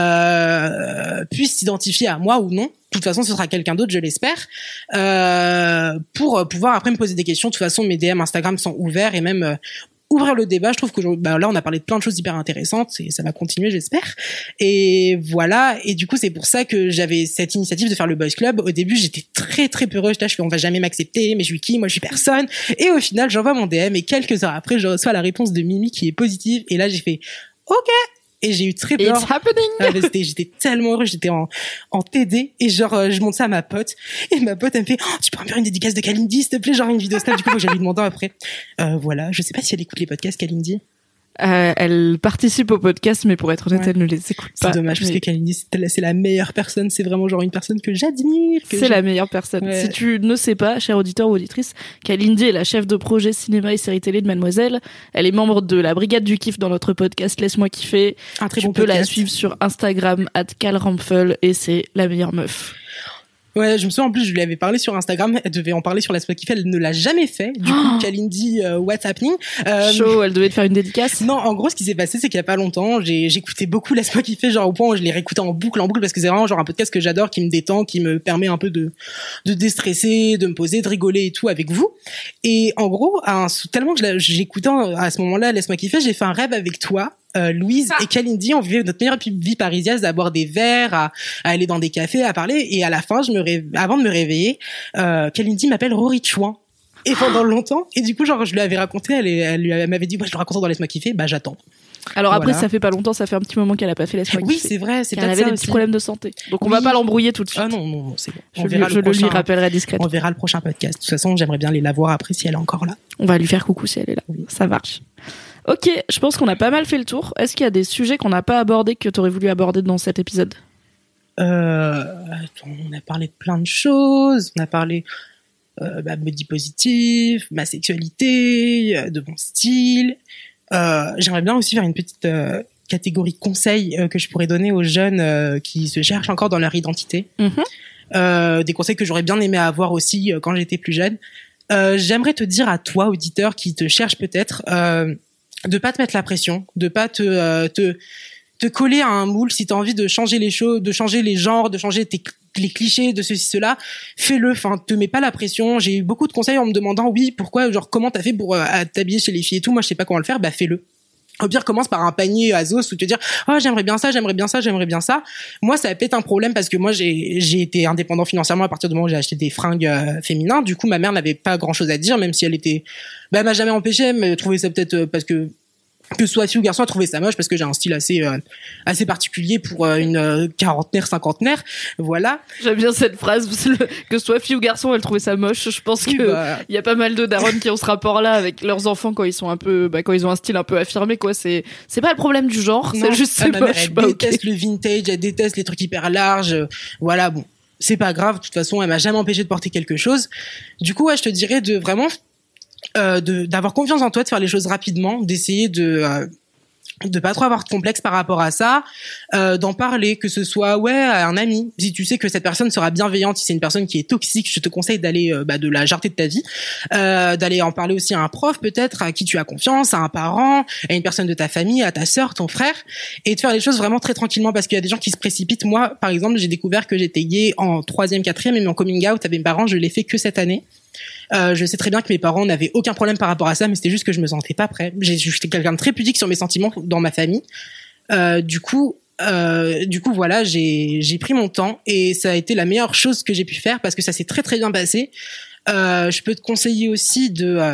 euh, puissent s'identifier à moi ou non. De toute façon, ce sera quelqu'un d'autre, je l'espère, euh, pour pouvoir après me poser des questions. De toute façon, mes D M Instagram sont ouverts et même euh, ouvrir le débat. Je trouve que bah, là, on a parlé de plein de choses hyper intéressantes et ça va continuer, j'espère. Et voilà. Et du coup, c'est pour ça que j'avais cette initiative de faire le Boys Club. Au début, j'étais très, très peureuse. Là, je fais, on va jamais m'accepter, mais je suis qui? Moi, je suis personne. Et au final, j'envoie mon D M et quelques heures après, je reçois la réponse de Mimi qui est positive. Et là, j'ai fait, OK. Et j'ai eu très peur. It's happening. Ah, mais c'était, j'étais tellement heureuse, j'étais en, en T D, et genre, euh, je monte ça à ma pote, et ma pote, elle me fait, oh, tu peux me faire une dédicace de Kalindi, s'il te plaît, genre une vidéo snap, du coup, j'allais lui demander après. Euh, voilà. Je sais pas si elle écoute les podcasts, Kalindi. Euh, elle participe au podcast, mais pour être honnête, ouais. Elle ne les écoute c'est pas. C'est dommage, mais... parce que Kalindi, c'est, c'est la meilleure personne, c'est vraiment genre une personne que j'admire. Que c'est je... la meilleure personne. Ouais. Si tu ne sais pas, cher auditeur ou auditrice, Kalindi est la chef de projet cinéma et série télé de Mademoiselle. Elle est membre de la brigade du kiff dans notre podcast Laisse-moi kiffer. Un très tu bon peux podcast. la suivre sur Instagram, at calrampfel, et c'est la meilleure meuf. Ouais, je me souviens en plus, je lui avais parlé sur Instagram, elle devait en parler sur Laisse-moi kiffer, elle ne l'a jamais fait. Du coup, Kalindi, euh, what's happening? Euh, Chaud, elle devait te faire une dédicace. Non, en gros, ce qui s'est passé, c'est qu'il y a pas longtemps, j'ai j'écoutais beaucoup Laisse-moi kiffer, genre au point où je l'ai réécouté en boucle, en boucle, parce que c'est vraiment genre un podcast que j'adore, qui me détend, qui me permet un peu de de déstresser, de me poser, de rigoler et tout avec vous. Et en gros, un, tellement que j'écoutais à ce moment-là Laisse-moi kiffer, j'ai fait un rêve avec toi. Euh, Louise ah. et Kalindi, on vivait notre meilleure vie parisienne, à boire des verres, à, à aller dans des cafés, à parler. Et à la fin, je me ré... avant de me réveiller, euh, Kalindi m'appelle Rory Chouin. Et pendant longtemps, et du coup, genre, je lui avais raconté, elle, elle, elle m'avait dit, moi, je le raconte dans Laisse-moi kiffer, bah, j'attends. Alors après, voilà. Ça fait pas longtemps, ça fait un petit moment qu'elle a pas fait Laisse-moi oui, kiffer. Oui, c'est vrai, c'est peut-être ça. Elle avait des petits problèmes de santé. Donc on oui. va pas l'embrouiller tout de suite. Ah non, non, non, c'est bon. On je verra lui, le je prochain, le lui rappellerai discrètement. On verra le prochain podcast. De toute façon, j'aimerais bien aller la voir après si elle est encore là. On va lui faire coucou si elle est là. Oui. Ça marche. Ok, je pense qu'on a pas mal fait le tour. Est-ce qu'il y a des sujets qu'on n'a pas abordés que t'aurais voulu aborder dans cet épisode? Euh, on a parlé de plein de choses. On a parlé euh, bah, body positif, ma sexualité, euh, de mon style. Euh, j'aimerais bien aussi faire une petite euh, catégorie conseils euh, que je pourrais donner aux jeunes euh, qui se cherchent encore dans leur identité. Mm-hmm. Euh, des conseils que j'aurais bien aimé avoir aussi euh, quand j'étais plus jeune. Euh, j'aimerais te dire à toi, auditeur, qui te cherche peut-être, euh, de pas te mettre la pression, de pas te euh, te te coller à un moule. Si t'as envie de changer les choses, de changer les genres, de changer tes les clichés de ceci cela, fais-le. Enfin, te mets pas la pression. J'ai eu beaucoup de conseils en me demandant oui, pourquoi, genre comment t'as fait pour euh, t'habiller chez les filles et tout. Moi, je sais pas comment le faire. Bah, fais-le. Au pire, commence par un panier Azos où te dire oh j'aimerais bien ça, j'aimerais bien ça, j'aimerais bien ça. Moi, ça a peut-être un problème parce que moi j'ai j'ai été indépendant financièrement à partir du moment où j'ai acheté des fringues euh, féminins. Du coup, ma mère n'avait pas grand-chose à dire, même si elle était, bah, elle m'a jamais empêché, mais trouvait ça peut-être euh, parce que que ce soit fille ou garçon, a trouvé ça moche parce que j'ai un style assez euh, assez particulier pour euh, une euh, quarantenaire, cinquantenaire, voilà. J'aime bien cette phrase, que ce soit fille ou garçon, elle trouvait ça moche. Je pense oui, que bah... il y a pas mal de darons qui ont ce rapport-là avec leurs enfants quand ils sont un peu, bah, quand ils ont un style un peu affirmé, quoi. C'est c'est pas le problème du genre, non, c'est juste c'est ma moche. Mère, elle bah, déteste okay. le vintage, elle déteste les trucs hyper larges, euh, voilà. Bon, c'est pas grave. De toute façon, elle m'a jamais empêché de porter quelque chose. Du coup, ouais, je te dirais de vraiment euh, de d'avoir confiance en toi, de faire les choses rapidement, d'essayer de euh, de pas trop avoir de complexe par rapport à ça, euh, d'en parler, que ce soit ouais à un ami, si tu sais que cette personne sera bienveillante, si c'est une personne qui est toxique, je te conseille d'aller euh, bah, de la jarter de ta vie, euh, d'aller en parler aussi à un prof peut-être, à qui tu as confiance, à un parent, à une personne de ta famille, à ta sœur, ton frère, et de faire les choses vraiment très tranquillement parce qu'il y a des gens qui se précipitent. Moi, par exemple, j'ai découvert que j'étais gay en troisième, quatrième, et mon coming out avec mes parents, je l'ai fait que cette année. Euh, je sais très bien que mes parents n'avaient aucun problème par rapport à ça, mais c'était juste que je me sentais pas prêt. J'ai, j'étais quelqu'un de très pudique sur mes sentiments dans ma famille. Euh, du coup, euh, du coup, voilà, j'ai, j'ai pris mon temps et ça a été la meilleure chose que j'ai pu faire parce que ça s'est très très bien passé. Euh, je peux te conseiller aussi de, euh,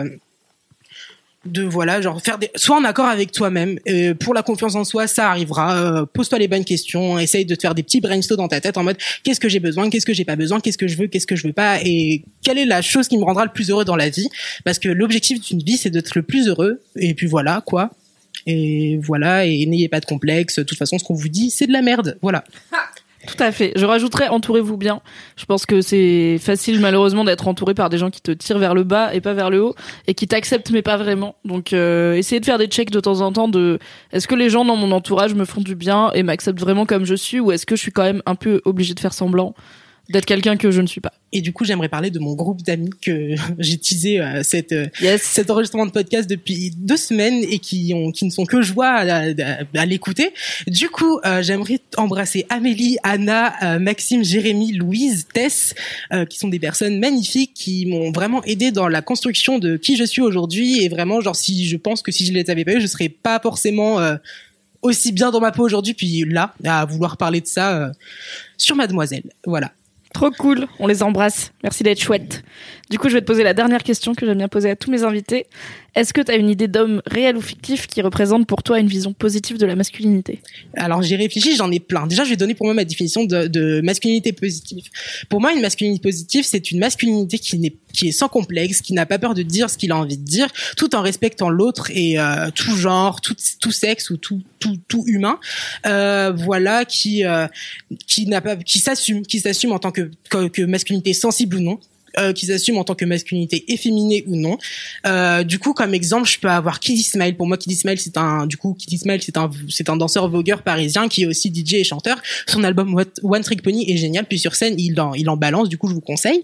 de voilà, genre faire des, soit en accord avec toi-même. Euh, pour la confiance en soi, ça arrivera. Euh, pose-toi les bonnes questions. Essaye de te faire des petits brainstorms dans ta tête en mode qu'est-ce que j'ai besoin, qu'est-ce que j'ai pas besoin, qu'est-ce que je veux, qu'est-ce que je veux pas, et quelle est la chose qui me rendra le plus heureux dans la vie. Parce que l'objectif d'une vie, c'est d'être le plus heureux. Et puis voilà, quoi. Et voilà, et n'ayez pas de complexe. De toute façon, ce qu'on vous dit, c'est de la merde. Voilà. Tout à fait. Je rajouterais, entourez-vous bien. Je pense que c'est facile, malheureusement, d'être entouré par des gens qui te tirent vers le bas et pas vers le haut, et qui t'acceptent mais pas vraiment. Donc, euh, essayez de faire des checks de temps en temps de est-ce que les gens dans mon entourage me font du bien et m'acceptent vraiment comme je suis, ou est-ce que je suis quand même un peu obligée de faire semblant d'être quelqu'un que je ne suis pas. Et du coup, j'aimerais parler de mon groupe d'amis que j'ai teasé euh, cette, euh, yes. cet enregistrement de podcast depuis deux semaines et qui ont, qui ne sont que joie à, à, à l'écouter. Du coup, euh, j'aimerais embrasser Amélie, Anna, euh, Maxime, Jérémy, Louise, Tess, euh, qui sont des personnes magnifiques qui m'ont vraiment aidé dans la construction de qui je suis aujourd'hui. Et vraiment, genre, si je pense que si je les avais pas eu, je serais pas forcément euh, aussi bien dans ma peau aujourd'hui. Puis là, à vouloir parler de ça euh, sur Mademoiselle. Voilà. Trop cool, on les embrasse. Merci d'être chouette. Du coup, je vais te poser la dernière question que j'aime bien poser à tous mes invités. Est-ce que tu as une idée d'homme réel ou fictif qui représente pour toi une vision positive de la masculinité ? Alors, j'ai réfléchi, j'en ai plein. Déjà, je vais donner pour moi ma définition de, de masculinité positive. Pour moi, une masculinité positive, c'est une masculinité qui, n'est, qui est sans complexe, qui n'a pas peur de dire ce qu'il a envie de dire, tout en respectant l'autre et euh, tout genre, tout, tout sexe ou tout, tout, tout humain. Euh, voilà, qui, euh, qui n'a pas, qui s'assume, qui s'assume en tant que, que, que masculinité sensible ou non. euh, qu'ils assument en tant que masculinité efféminée ou non. Euh, du coup, comme exemple, je peux avoir Kid Ismail. Pour moi, Kid Ismail, c'est un, du coup, Kid Ismail, c'est un, c'est un danseur vogueur parisien qui est aussi D J et chanteur. Son album One Trick Pony est génial. Puis sur scène, il en, il en balance. Du coup, je vous conseille.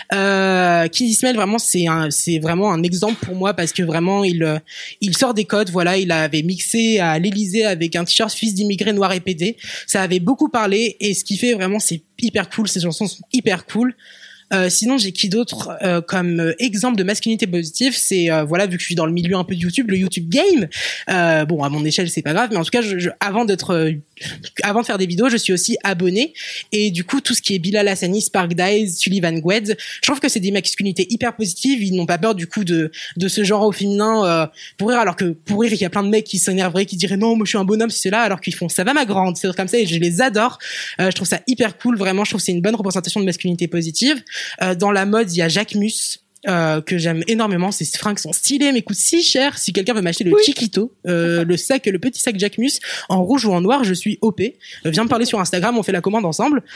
Euh, Kid Ismail, vraiment, c'est un, c'est vraiment un exemple pour moi parce que vraiment, il, il sort des codes. Voilà, il avait mixé à l'Élysée avec un t-shirt fils d'immigrés noirs et pédés. Ça avait beaucoup parlé et ce qui fait vraiment, c'est hyper cool. Ces chansons sont hyper cool. Euh, sinon, j'ai qui d'autre euh, comme euh, exemple de masculinité positive, c'est euh, voilà, vu que je suis dans le milieu un peu de YouTube, le YouTube Game. Euh, bon, à mon échelle, c'est pas grave, mais en tout cas, je, je, avant d'être, euh, avant de faire des vidéos, je suis aussi abonné. Et du coup, tout ce qui est Bilal Hassani, Spark Dies, Sullivan Gwed, je trouve que c'est des masculinités hyper positives. Ils n'ont pas peur du coup de de ce genre au féminin euh, pour rire, alors que pour rire, il y a plein de mecs qui s'énerveraient, qui diraient non, moi je suis un bonhomme, c'est là, alors qu'ils font ça va ma grande, c'est comme ça, et je les adore. Euh, je trouve ça hyper cool, vraiment. Je trouve que c'est une bonne représentation de masculinité positive. Euh, dans la mode, il y a Jacques Mus, euh, que j'aime énormément. Ces fringues sont stylées, mais coûtent si cher. Si quelqu'un veut m'acheter le oui. Chiquito, euh, le sac, le petit sac Jacques Mus, en rouge ou en noir, je suis O P. Euh, viens me parler sur Instagram, on fait la commande ensemble.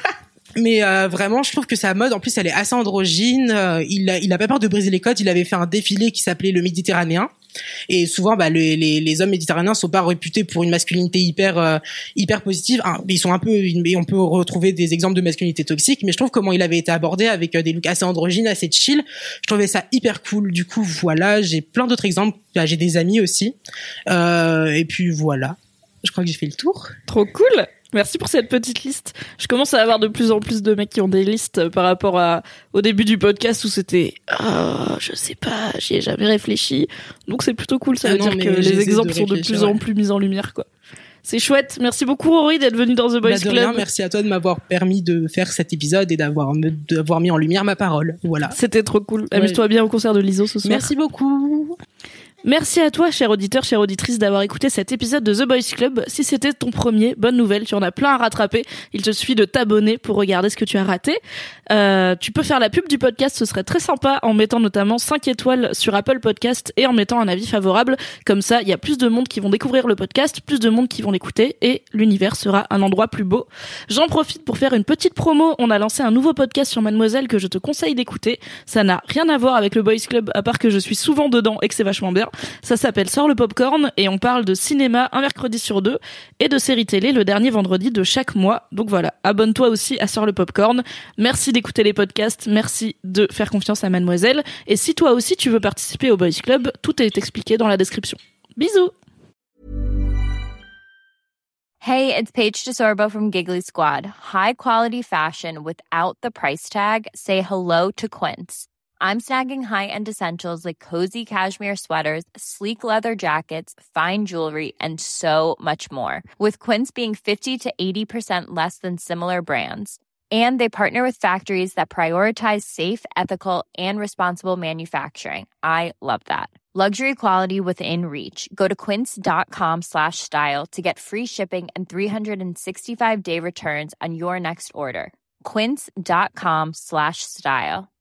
Mais euh, vraiment, je trouve que sa mode, en plus, elle est assez androgyne. Euh, il a, il a pas peur de briser les codes. Il avait fait un défilé qui s'appelait le Méditerranéen. Et souvent, bah, les, les, les hommes méditerranéens sont pas réputés pour une masculinité hyper, euh, hyper positive. Hein, ils sont un peu, mais on peut retrouver des exemples de masculinité toxique. Mais je trouve comment il avait été abordé avec des looks assez androgynes, assez chill. Je trouvais ça hyper cool. Du coup, voilà, j'ai plein d'autres exemples. Bah, j'ai des amis aussi. Euh, et puis voilà. Je crois que j'ai fait le tour. Trop cool. Merci pour cette petite liste. Je commence à avoir de plus en plus de mecs qui ont des listes par rapport à au début du podcast où c'était oh, je sais pas, j'y ai jamais réfléchi. Donc c'est plutôt cool, ça ah veut non, dire que les exemples de sont de plus en plus mis en lumière, quoi. C'est chouette. Merci beaucoup Rory d'être venu dans The Boys bah, de Club. Rien, merci à toi de m'avoir permis de faire cet épisode et d'avoir d'avoir mis en lumière ma parole. Voilà. C'était trop cool. Ouais. Amuse-toi bien au concert de Lizzo ce soir. Merci beaucoup. Merci à toi, cher auditeur, chère auditrice, d'avoir écouté cet épisode de The Boys Club. Si c'était ton premier, bonne nouvelle, tu en as plein à rattraper. Il te suffit de t'abonner pour regarder ce que tu as raté. Euh, tu peux faire la pub du podcast, ce serait très sympa, en mettant notamment cinq étoiles sur Apple Podcast et en mettant un avis favorable. Comme ça, il y a plus de monde qui vont découvrir le podcast, plus de monde qui vont l'écouter et l'univers sera un endroit plus beau. J'en profite pour faire une petite promo. On a lancé un nouveau podcast sur Mademoiselle que je te conseille d'écouter. Ça n'a rien à voir avec le Boys Club, à part que je suis souvent dedans et que c'est vachement bien. Ça s'appelle Sors le Popcorn et on parle de cinéma un mercredi sur deux et de séries télé le dernier vendredi de chaque mois. Donc voilà, abonne-toi aussi à Sors le Popcorn. Merci d'écouter les podcasts, merci de faire confiance à Mademoiselle. Et si toi aussi tu veux participer au Boys Club, tout est expliqué dans la description. Bisous! Hey, it's Paige DeSorbo from Giggly Squad. High quality fashion without the price tag. Say hello to Quince. I'm snagging high-end essentials like cozy cashmere sweaters, sleek leather jackets, fine jewelry, and so much more. With Quince being fifty to eighty percent less than similar brands. And they partner with factories that prioritize safe, ethical, and responsible manufacturing. I love that. Luxury quality within reach. Go to quince.com slash style to get free shipping and three sixty-five day returns on your next order. Quince.com slash style.